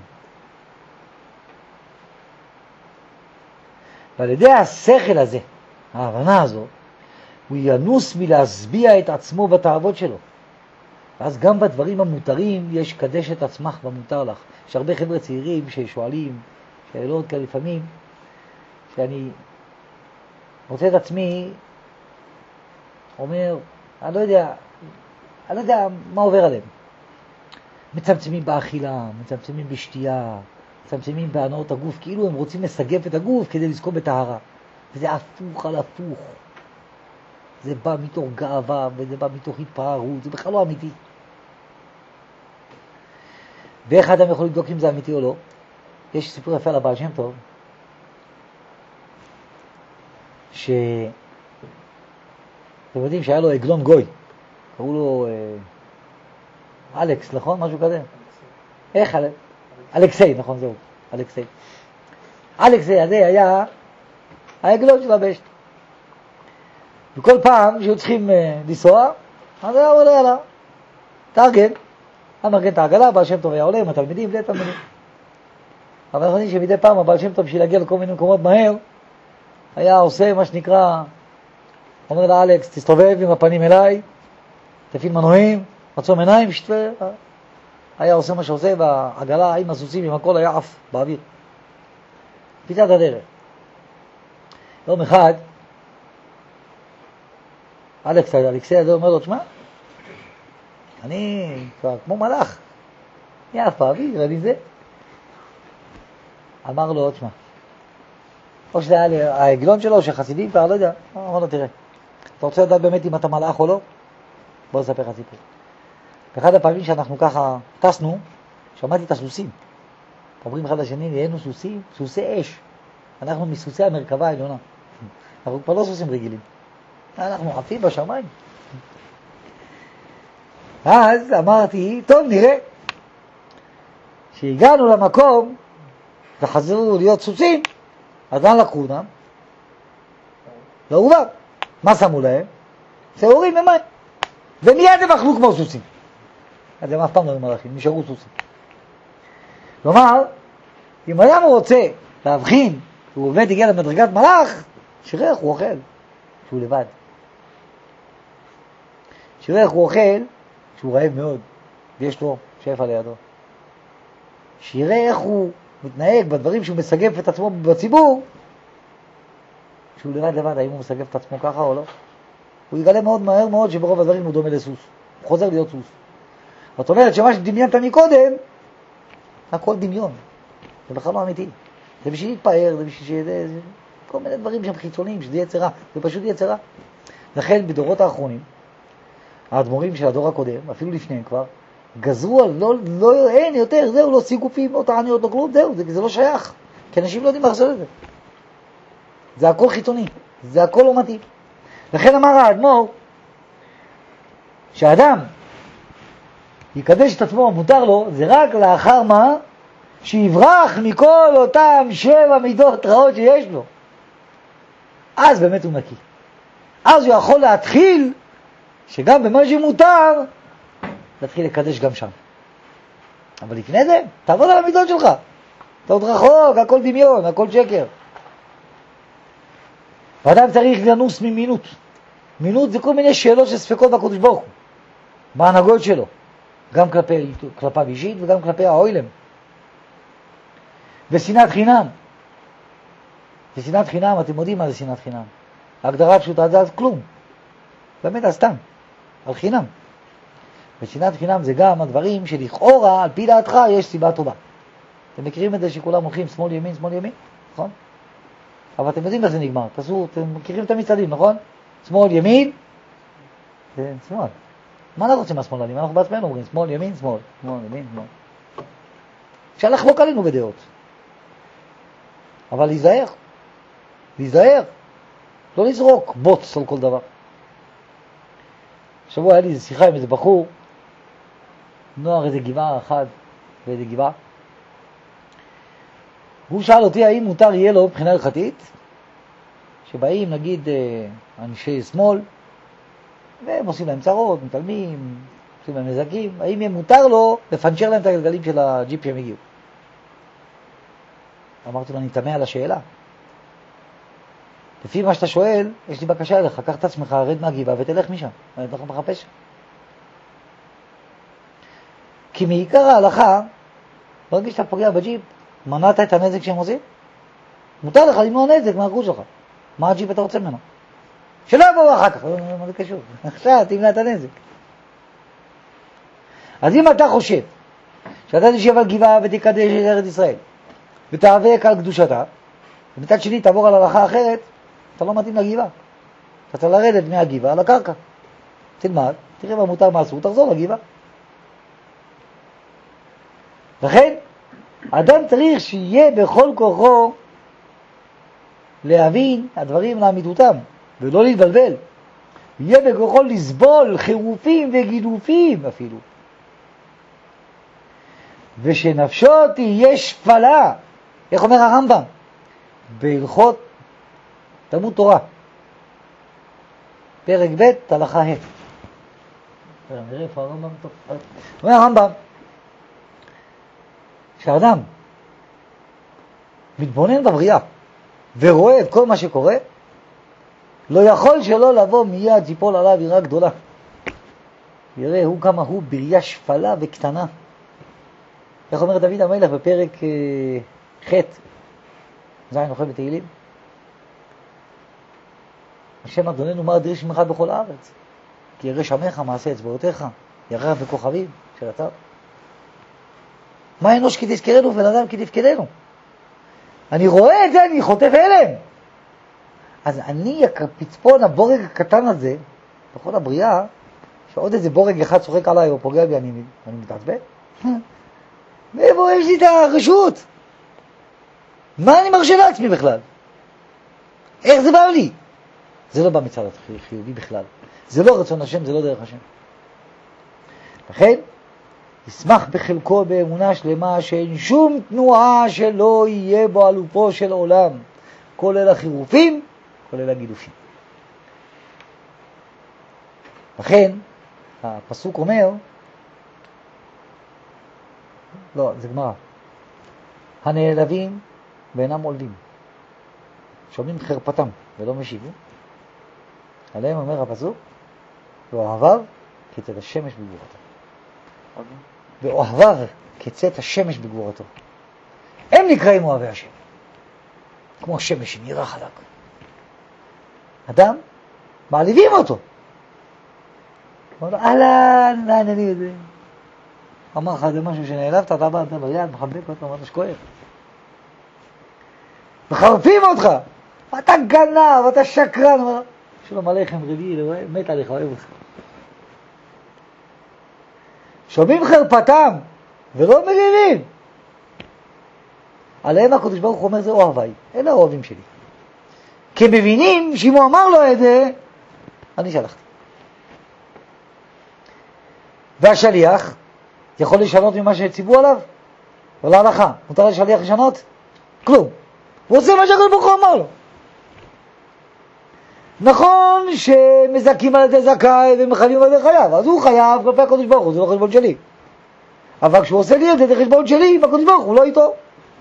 ועל ידי השכל הזה, ההבנה הזו, הוא ינוס מלהסביע את עצמו בתאוות שלו. ואז גם בדברים המותרים יש קדש את עצמך במותר לך. יש הרבה חבר'ה צעירים ששואלים שאלות כאלה לפעמים, שאני מוצא את עצמי, אומר, אני לא יודע, אני לא יודע מה עובר עליהם. מצמצמים באכילה, מצמצמים בשתייה, מצמצמים בהנאות הגוף, כאילו הם רוצים לסגף את הגוף כדי לזכות בטהרה. וזה הפוך על הפוך. זה בא מתוך גאווה, וזה בא מתוך התפארות, זה בכלל לא אמיתי. ואיך האדם יכול לבדוק אם זה אמיתי או לא? יש סיפור יפה על הבעל שם טוב, ש... אתם יודעים שהיה לו עגלון גוי, קראו לו אה... אלכס, נכון? משהו כזה. איך? אלכסיי, נכון, זהו, אלכסיי. אלכסיי הזה היה העגלון של הבשט. וכל פעם שהיו צריכים לנסוע, אז היה עולה עלה, תארגן, המארגן את העגלה, בעל שם טוב היה עולה עם התלמידים, בלי התלמידים. אבל אנחנו יודעים שמדי פעם הבעל שם טוב בשביל להגיע לכל מיני מקומות מהר, היה עושה מה שנקרא, אומר לאלכס, תסתובב עם הפנים אליי, תפעיל מנועים, עצום עיניים, שתווה, היה עושה מה שעושה, והעגלה עם הסוסים, עם הכל היה עף באוויר. פיצת הדרך. יום אחד, אלכס, אלכסי הזה אומר לו, תשמע, אני כבר כמו מלאך, אני עף באוויר, אני זה. אמר לו, תשמע, או שזה היה העגלון שלו, שחסידים כבר, לא יודע, אמר לו, תראה, אתה רוצה לדעת באמת אם אתה מלאך או לא? בוא נספר לך סיפור. באחד הפעמים שאנחנו ככה טסנו, שמעתי את הסוסים. מדברים אחד לשני, נהיינו סוסים, סוסי אש. אנחנו מסוסי המרכבה העליונה. אנחנו כבר לא סוסים רגילים. אנחנו עפים בשמיים. אז אמרתי, טוב, נראה. כשהגענו למקום וחזרו להיות סוסים, אז מה לקחו אותם? לעורבה. מה שמו להם? שעורים ומים. ומיד הם אכלו כמו סוסים. אז הם אף פעם לא היו מלאכים, נשארו סוסים. כלומר, אם אדם רוצה להבחין, הוא באמת הגיע למדרגת מלאך, שיראה איך הוא אוכל, שהוא לבד. שיראה איך הוא אוכל, שהוא רעב מאוד, ויש לו שפע לידו. שיראה איך הוא מתנהג בדברים שהוא מסגף את עצמו בציבור, שהוא לבד לבד, האם הוא מסגף את עצמו ככה או לא. הוא יגלה מאוד מהר מאוד שברוב הדברים הוא דומה לסוס. הוא חוזר להיות סוס. זאת אומרת שמה שדמיינת מקודם, הכל דמיון. זה בכלל לא אמיתי. זה בשביל להתפאר, זה בשביל שזה... זה... כל מיני דברים שהם חיצוניים, שזה יצרה. זה פשוט יצרה. לכן בדורות האחרונים, האדמו"רים של הדור הקודם, אפילו לפניהם כבר, גזרו על לא, לא, אין יותר, זהו, לא סיגופים, לא תעניות, לא כלום, זהו, זה, זה לא שייך. כי אנשים לא יודעים לחזור את זה. זה הכל חיצוני. זה הכל לא מתאים. לכן אמר האדמו"ר, שהאדם יקדש את עצמו, מותר לו, זה רק לאחר מה? שיברח מכל אותם שבע מידות רעות שיש לו. אז באמת הוא נקי. אז הוא יכול להתחיל, שגם במה שמותר, להתחיל לקדש גם שם. אבל לפני זה, תעבוד על המידות שלך. אתה עוד רחוק, הכל דמיון, הכל שקר. ואדם צריך לנוס ממינות. מינות זה כל מיני שאלות של ספקות בקדוש ברוך הוא. בהנהגות שלו. גם כלפי, כלפיו אישית וגם כלפי האוילם. ושנאת חינם. ושנאת חינם, אתם יודעים מה זה שנאת חינם. ההגדרה הפשוטה זה אז כלום. באמת אז סתם. על חינם. ושנאת חינם זה גם הדברים שלכאורה, על פי דעתך, יש סיבה טובה. אתם מכירים את זה שכולם הולכים שמאל ימין, שמאל ימין? נכון? אבל אתם יודעים איך זה נגמר. תעשו, אתם מכירים את המצעדים, נכון? שמאל ימין, זה שמאל. מה אנחנו רוצים מהשמאלנים? אנחנו בעצמנו אומרים, שמאל ימין, שמאל. שמאל ימין, שמאל. אפשר לחלוק עלינו בדעות. אבל להיזהר. להיזהר. לא לזרוק בוץ על כל דבר. שבוע היה לי איזו שיחה עם איזה בחור, נוער איזה גבעה אחת באיזה גבעה. והוא שאל אותי האם מותר יהיה לו מבחינה הלכתית, שבאים נגיד אנשי שמאל, והם עושים להם צרות, מתעלמים, עושים להם נזקים, האם יהיה מותר לו לפנצ'ר להם את הגלגלים של הג'יפ שהם הגיעו. אמרתי לו, אני תמה על השאלה. לפי מה שאתה שואל, יש לי בקשה אליך, קח את עצמך, רד מהגבעה ותלך משם. אני לא מחפש. כי מעיקר ההלכה, ברגע שאתה פוגע בג'יפ, מנעת את הנזק שהם עושים, מותר לך למנוע נזק מהגרוש שלך. מה הג'יפ אתה רוצה ממנו? שלא יבואו אחר כך. מה זה קשור? עכשיו תמנע את הנזק. אז אם אתה חושב שאתה תשב על גבעה ותקדש את ארץ ישראל, ותאבק על קדושתה, ומצד שני תעבור על הלכה אחרת, אתה לא מתאים לגבעה. אתה צריך לרדת מהגבעה לקרקע. תלמד, תראה מה מותר, מה אסור, תחזור לגבעה. לכן, אדם צריך שיהיה בכל כוחו להבין הדברים לאמיתותם, ולא להתבלבל. יהיה בכוחו לסבול חירופים וגידופים אפילו. ושנפשו תהיה שפלה. איך אומר הרמב"ם? בהלכות תלמוד תורה, פרק ב' הלכה ה'. נראה איפה הרמב"ם טוב. אומר הרמב"ם, כשאדם מתבונן בבריאה ורואה את כל מה שקורה, לא יכול שלא לבוא מיד שיפול עליו יראה גדולה. יראה הוא כמה הוא בריאה שפלה וקטנה. איך אומר דוד המלך בפרק אה, ח' זין אוכל בתהילים? השם אדוננו מה אדיר שמך בכל הארץ, כי ירא שמך מעשה אצבעותיך, ירח וכוכבים שרצה. מה אנוש כי תזכרנו ולאדם כי תפקדנו. אני רואה את זה, אני חוטף הלם. אז אני, הפצפון, הבורג הקטן הזה, בכל הבריאה, שעוד איזה בורג אחד צוחק עליי או פוגע בי, אני, אני מתעצבן. מאיפה יש לי את הרשות? מה אני מרשה לעצמי בכלל? איך זה בא לי? זה לא בא מצד חיובי בכלל. זה לא רצון השם, זה לא דרך השם. לכן, ישמח בחלקו באמונה שלמה שאין שום תנועה שלא יהיה בו אלופו של עולם, כולל החירופים, כולל הגידופים. לכן, הפסוק אומר, לא, זה גמרא, הנעלבים ואינם עולדים, שומעים חרפתם ולא משיבים, עליהם אומר הפסוק, ואוהביו כצאת השמש בגבורתו. ואוהביו כצאת השמש בגבורתו. הם נקראים אוהבי השם. כמו השמש שנראה חלק. אדם, מעליבים אותו. הוא אומר, אהלן, לאן אני יודע. אמר לך, זה משהו שנעלבת, אתה בא, אתה ביד, מחבק אותו, אמרת שכואב. מחרפים אותך. אתה גנב, אתה שקרן. שלום עליכם רביעי, מת עליך, אוהב אותך. שומעים חרפתם ולא מריבים. עליהם הקדוש ברוך הוא אומר, זה אוהביי, אלה האוהבים שלי. כי מבינים שאם הוא אמר לו את זה, אני שלחתי. והשליח יכול לשנות ממה שציוו עליו? ולהלכה, מותר לשליח לשנות? כלום. הוא עושה מה שהקדוש ברוך הוא אמר לו. נכון שמזכים על ידי זכאי ומחייבים על ידי חייב, אז הוא חייב כלפי הקדוש ברוך הוא, זה לא חשבון שלי. אבל כשהוא עושה לי את זה, זה חשבון שלי, עם הקדוש ברוך הוא לא איתו.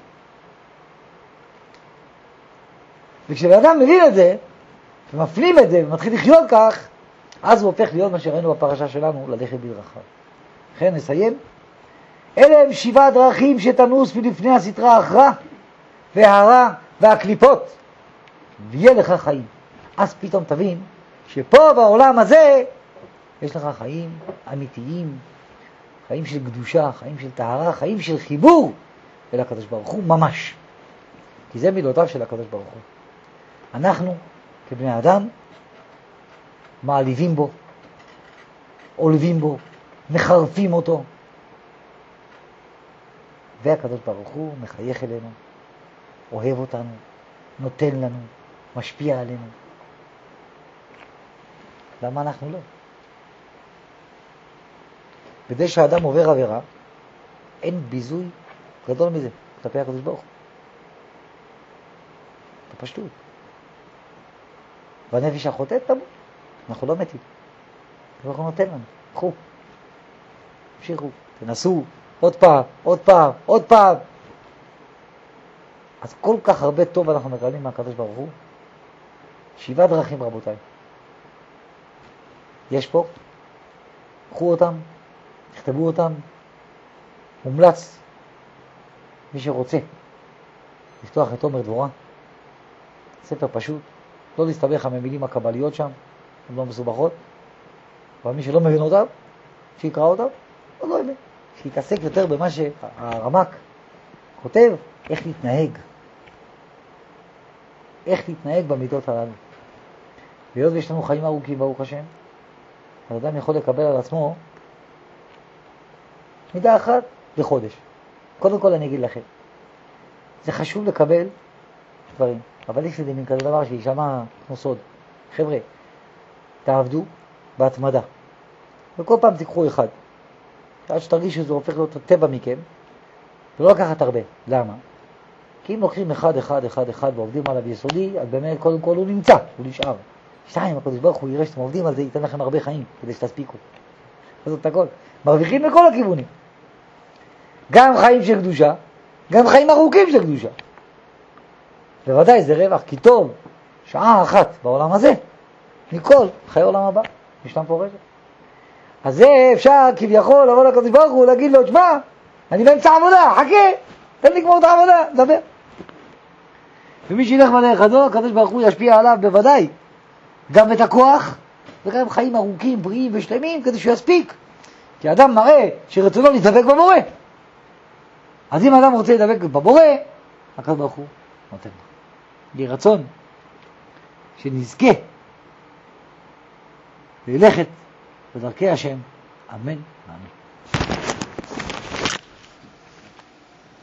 וכשאדם מבין את זה, ומפנים את זה, ומתחיל לחיות כך, אז הוא הופך להיות מה שראינו בפרשה שלנו, ללכת בדרכיו. לכן נסיים. אלה הם שבעה דרכים שתנוס מלפני הסתרה האחרא, וההרה והקליפות, ויהיה לך חיים. אז פתאום תבין שפה בעולם הזה יש לך חיים אמיתיים, חיים של קדושה, חיים של טהרה, חיים של חיבור אל הקדוש ברוך הוא ממש. כי זה מילותיו של הקדוש ברוך הוא. אנחנו כבני אדם מעליבים בו, עולבים בו, מחרפים אותו, והקדוש ברוך הוא מחייך אלינו, אוהב אותנו, נותן לנו, משפיע עלינו. למה אנחנו לא? בדי שהאדם עובר עבירה, אין ביזוי גדול מזה, כלפי הקדוש ברוך הוא. בפשטות. והנפש החוטאת תמות, אנחנו לא מתים. הקדוש ברוך הוא נותן לנו, קחו, המשיכו, תנסו, עוד פעם, עוד פעם, עוד פעם. אז כל כך הרבה טוב אנחנו מקבלים מהקדוש ברוך הוא. שבעה דרכים רבותיי. יש פה, קחו אותם, תכתבו אותם, מומלץ, מי שרוצה, לפתוח את עומר דבורה, ספר פשוט, לא להסתבך מהמילים הקבליות שם, הן לא מסובכות, אבל מי שלא מבין אותם, שיקרא אותם, לא לא אמת, שיתעסק יותר במה שהרמק כותב, איך להתנהג, איך להתנהג במידות הללו. והיות ויש לנו חיים ארוכים ברוך השם, אז אדם יכול לקבל על עצמו מידה אחת בחודש. קודם כל אני אגיד לכם, זה חשוב לקבל דברים, אבל יש לי מין כזה דבר שישמע כמו סוד. חבר'ה, תעבדו בהתמדה, וכל פעם תיקחו אחד, עד שתרגישו שזה הופך להיות הטבע מכם, ולא לקחת הרבה. למה? כי אם לוקחים אחד, אחד, אחד, אחד ועובדים עליו יסודי, אז באמת קודם כל הוא נמצא, הוא נשאר. שתיים, הקדוש ברוך הוא יראה שאתם עובדים על זה, ייתן לכם הרבה חיים, כדי שתספיקו. זאת הכל. מרוויחים בכל הכיוונים. גם חיים של קדושה, גם חיים ארוכים של קדושה. בוודאי זה רווח, כי טוב, שעה אחת בעולם הזה, מכל חיי עולם הבא, משתם פורשת. אז זה אפשר כביכול לבוא לקדוש ברוך הוא ולהגיד לו, תשמע, אני באמצע עבודה, חכה, תן לי לגמור את העבודה, דבר. ומי שילך בדרך הזו, הקדוש ברוך הוא ישפיע עליו בוודאי, גם את הכוח, וגם חיים ארוכים, בריאים ושלמים, כדי שהוא יספיק. כי האדם מראה שרצונו להסתפק בבורא. אז אם האדם רוצה להסתפק בבורא, הקדוש ברוך הוא נותן לו. יהי רצון שנזכה ללכת בדרכי השם, אמן ואמן.